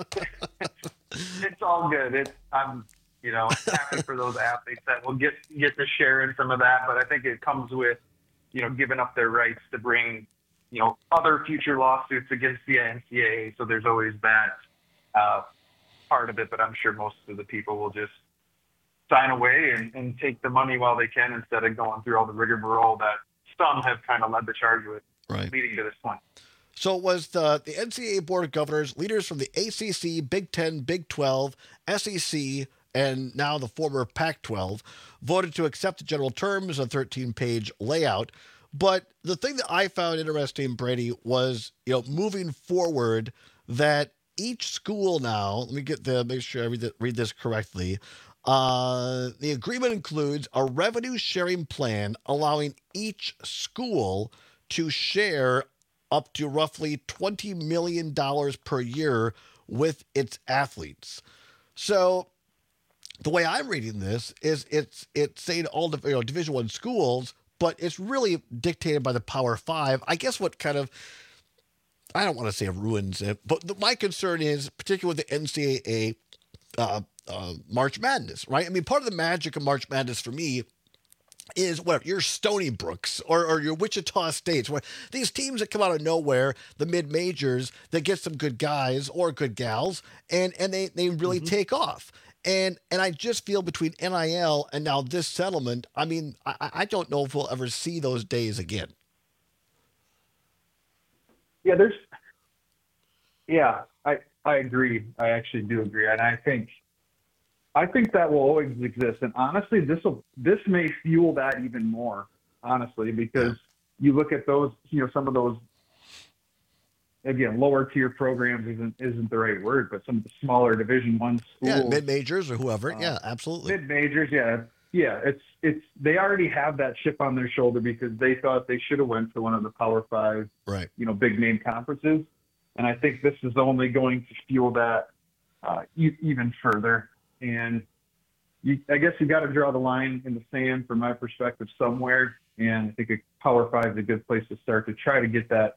It's all good. It's, I'm, you know, happy for those athletes that will get get to share in some of that. But I think it comes with, you know, giving up their rights to bring, you know, other future lawsuits against the N C double A. So there's always that uh, part of it. But I'm sure most of the people will just sign away and, and take the money while they can instead of going through all the rigmarole that some have kind of led the charge with, right, leading to this point. So it was the, the N C double A Board of Governors, leaders from the A C C, Big Ten, Big twelve, S E C, and now the former Pac twelve, voted to accept the general terms of a thirteen-page layout. But the thing that I found interesting, Brady, was, you know, moving forward, that each school now, let me get the, make sure I read, the, read this correctly. Uh, the agreement includes a revenue sharing plan allowing each school to share up to roughly twenty million dollars per year with its athletes. So the way I'm reading this is it's it's saying all the, you know, Division One schools, but it's really dictated by the Power Five. I guess what kind of, I don't want to say ruins it, but the, my concern is, particularly with the N C double A uh, uh, March Madness, right? I mean, part of the magic of March Madness for me is whatever, your Stony Brooks or, or your Wichita States, where these teams that come out of nowhere, the mid-majors, that get some good guys or good gals, and, and they, they really mm-hmm. take off. And and I just feel between N I L and now this settlement, I mean, I, I don't know if we'll ever see those days again. Yeah, there's, yeah, I, I agree. I actually do agree. And I think, I think that will always exist. And honestly, this will, this may fuel that even more, honestly, because you look at those, you know, some of those, again, lower tier programs isn't, isn't the right word, but some of the smaller Division One schools. Yeah, mid-majors or whoever. Uh, yeah, absolutely. Mid-majors, yeah. Yeah, it's, it's, they already have that chip on their shoulder because they thought they should have went to one of the Power Five, right, you know, big name conferences. And I think this is only going to fuel that uh, e- even further. And you, I guess you got to draw the line in the sand from my perspective somewhere. And I think a Power Five is a good place to start to try to get that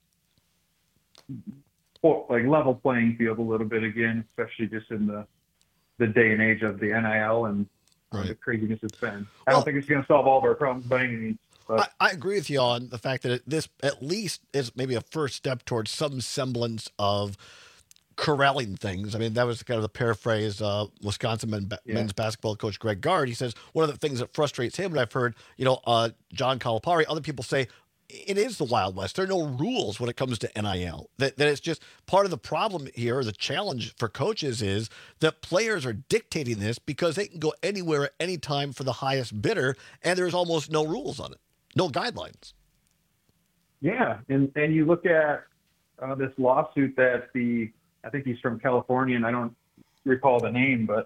like level playing field a little bit again, especially just in the, the day and age of the N I L and right. the craziness it's been. I well, don't think it's going to solve all of our problems by any means. But. I, I agree with you on the fact that it, this at least is maybe a first step towards some semblance of corralling things. I mean, that was kind of the paraphrase uh, Wisconsin men, yeah. men's basketball coach Greg Gard. He says one of the things that frustrates him, and I've heard, you know, uh, John Calipari, other people say, it is the Wild West. There are no rules when it comes to N I L. That, that it's just part of the problem here, or the challenge for coaches is that players are dictating this because they can go anywhere at any time for the highest bidder, and there's almost no rules on it, no guidelines. Yeah, and and you look at uh, this lawsuit that the, I think he's from California, and I don't recall the name, but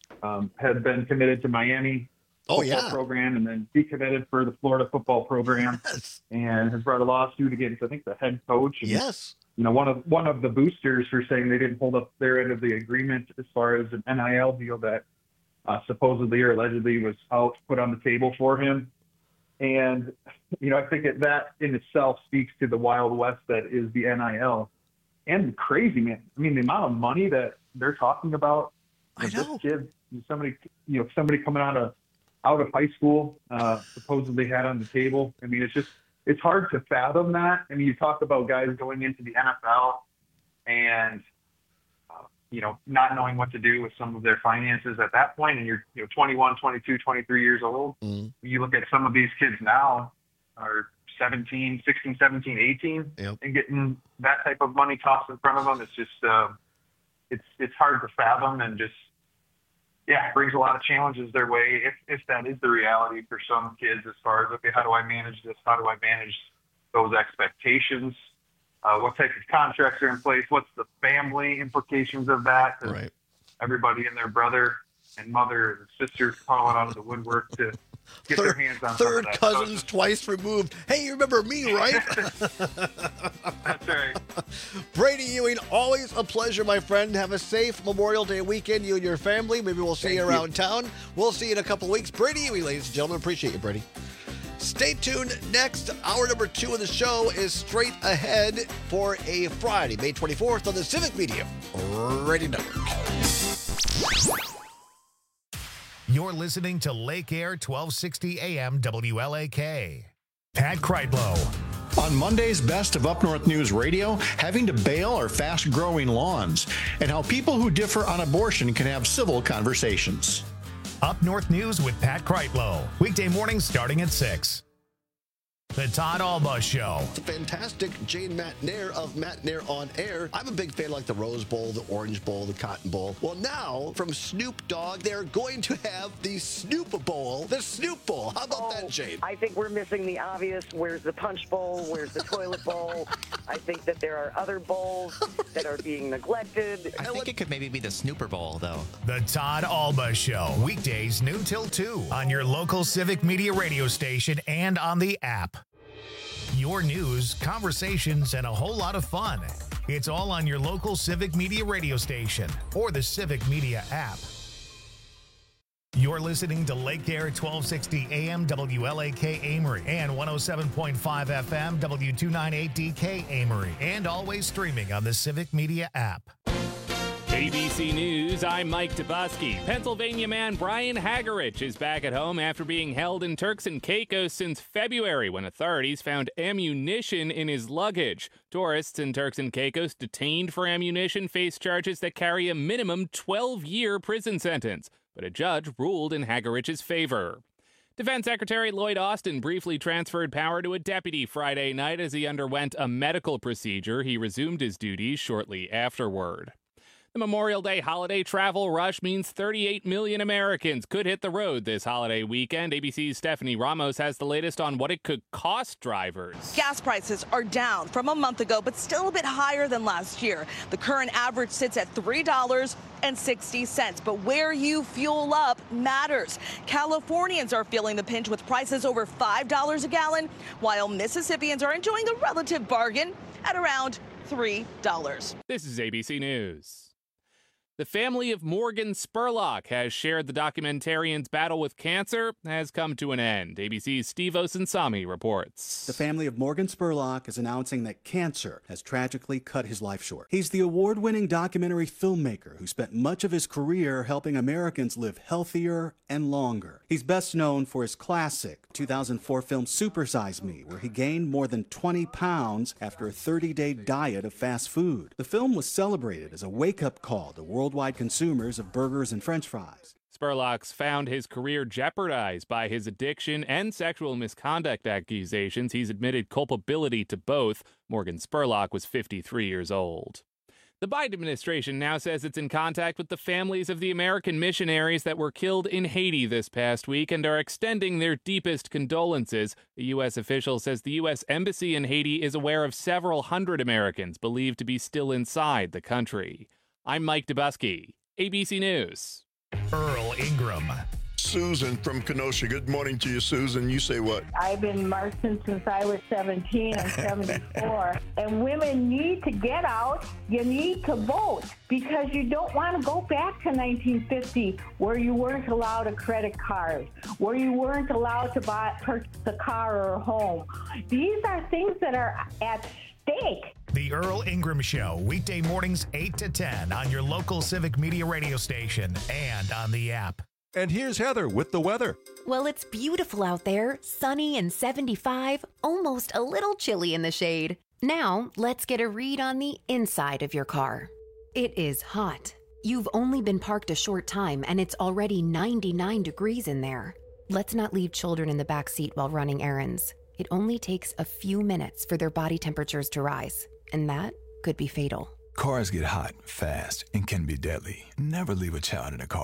um, had been committed to Miami oh, football yeah. program and then decommitted for the Florida football program, yes. and has brought a lawsuit against, I think, the head coach. And, yes. You know, one of one of the boosters for saying they didn't hold up their end of the agreement as far as an N I L deal that uh, supposedly or allegedly was out put on the table for him. And, you know, I think it, that in itself speaks to the Wild West that is the N I L. And crazy, man. I mean, the amount of money that they're talking about. I know. This kid, somebody, you know, somebody coming out of out of high school uh, supposedly had on the table. I mean, it's just, it's hard to fathom that. I mean, you talk about guys going into the N F L and, uh, you know, not knowing what to do with some of their finances at that point, and you're, you know, twenty-one, twenty-two, twenty-three years old. Mm-hmm. You look at some of these kids now are seventeen, sixteen, seventeen, eighteen, yep. and getting that type of money tossed in front of them. It's just, uh, it's, it's hard to fathom, and just, yeah, it brings a lot of challenges their way if, if that is the reality for some kids as far as, okay, how do I manage this? How do I manage those expectations? Uh, what type of contracts are in place? What's the family implications of that? Right. Everybody and their brother and mother and sisters calling out of the woodwork to get third, their hands on third some of that. cousins So just, twice removed. Hey, you remember me, right? That's right. Brady Ewing, always a pleasure, my friend. Have a safe Memorial Day weekend, you and your family. Maybe we'll see Thank you you. around town. We'll see you in a couple weeks. Brady Ewing, ladies and gentlemen. Appreciate you, Brady. Stay tuned. Next, hour number two of the show is straight ahead for a Friday, May twenty-fourth on the Civic Media Radio Network. You're listening to Lake Air twelve sixty A M W L A K. Pat Kreitlow. On Monday's Best of Up North News Radio, having to bail our fast-growing lawns, and how people who differ on abortion can have civil conversations. Up North News with Pat Kreitlow. Weekday mornings starting at six. The Todd Alba Show. The fantastic Jane McNair of McNair on Air. I'm a big fan of like the Rose Bowl, the Orange Bowl, the Cotton Bowl. Well, now from Snoop Dogg, they're going to have the Snoop Bowl, the Snoop Bowl. How about oh, that, Jane? I think we're missing the obvious. Where's the Punch Bowl? Where's the Toilet Bowl? I think that there are other bowls that are being neglected. I think it could maybe be the Snooper Bowl, though. The Todd Alba Show. Weekdays noon till two on your local Civic Media radio station and on the app. Your news, conversations, and a whole lot of fun. It's all on your local Civic Media radio station or the Civic Media app. You're listening to Lake Air twelve sixty A M W L A K Amory and one oh seven point five F M W two ninety-eight D K Amory, and always streaming on the Civic Media app. A B C News, I'm Mike Dubosky. Pennsylvania man Brian Hagerich is back at home after being held in Turks and Caicos since February when authorities found ammunition in his luggage. Tourists in Turks and Caicos detained for ammunition face charges that carry a minimum twelve-year prison sentence, but a judge ruled in Hagerich's favor. Defense Secretary Lloyd Austin briefly transferred power to a deputy Friday night as he underwent a medical procedure. He resumed his duties shortly afterward. The Memorial Day holiday travel rush means thirty-eight million Americans could hit the road this holiday weekend. A B C's Stephanie Ramos has the latest on what it could cost drivers. Gas prices are down from a month ago, but still a bit higher than last year. The current average sits at three dollars and sixty cents. But where you fuel up matters. Californians are feeling the pinch with prices over five dollars a gallon, while Mississippians are enjoying a relative bargain at around three dollars. This is A B C News. The family of Morgan Spurlock has shared the documentarian's battle with cancer has come to an end. A B C's Steve Osunsami reports. The family of Morgan Spurlock is announcing that cancer has tragically cut his life short. He's the award-winning documentary filmmaker who spent much of his career helping Americans live healthier and longer. He's best known for his classic two thousand four film Super Size Me, where he gained more than twenty pounds after a thirty-day diet of fast food. The film was celebrated as a wake-up call to worldwide consumers of burgers and French fries. Spurlock's found his career jeopardized by his addiction and sexual misconduct accusations. He's admitted culpability to both. Morgan Spurlock was fifty-three years old. The Biden administration now says it's in contact with the families of the American missionaries that were killed in Haiti this past week and are extending their deepest condolences. A U S official says the U S Embassy in Haiti is aware of several hundred Americans believed to be still inside the country. I'm Mike Dubosky, A B C News. Earl Ingram. Susan from Kenosha. Good morning to you, Susan. You say what? I've been marching since I was seventeen. I'm seventy-four. And women need to get out. You need to vote because you don't want to go back to nineteen fifty where you weren't allowed a credit card, where you weren't allowed to buy purchase a car or a home. These are things that are at stake. The Earl Ingram Show, weekday mornings eight to ten on your local Civic Media radio station and on the app. And here's Heather with the weather. Well, it's beautiful out there, sunny and seventy-five, almost a little chilly in the shade. Now, let's get a read on the inside of your car. It is hot. You've only been parked a short time and it's already ninety-nine degrees in there. Let's not leave children in the back seat while running errands. It only takes a few minutes for their body temperatures to rise, and that could be fatal. Cars get hot fast and can be deadly. Never leave a child in a car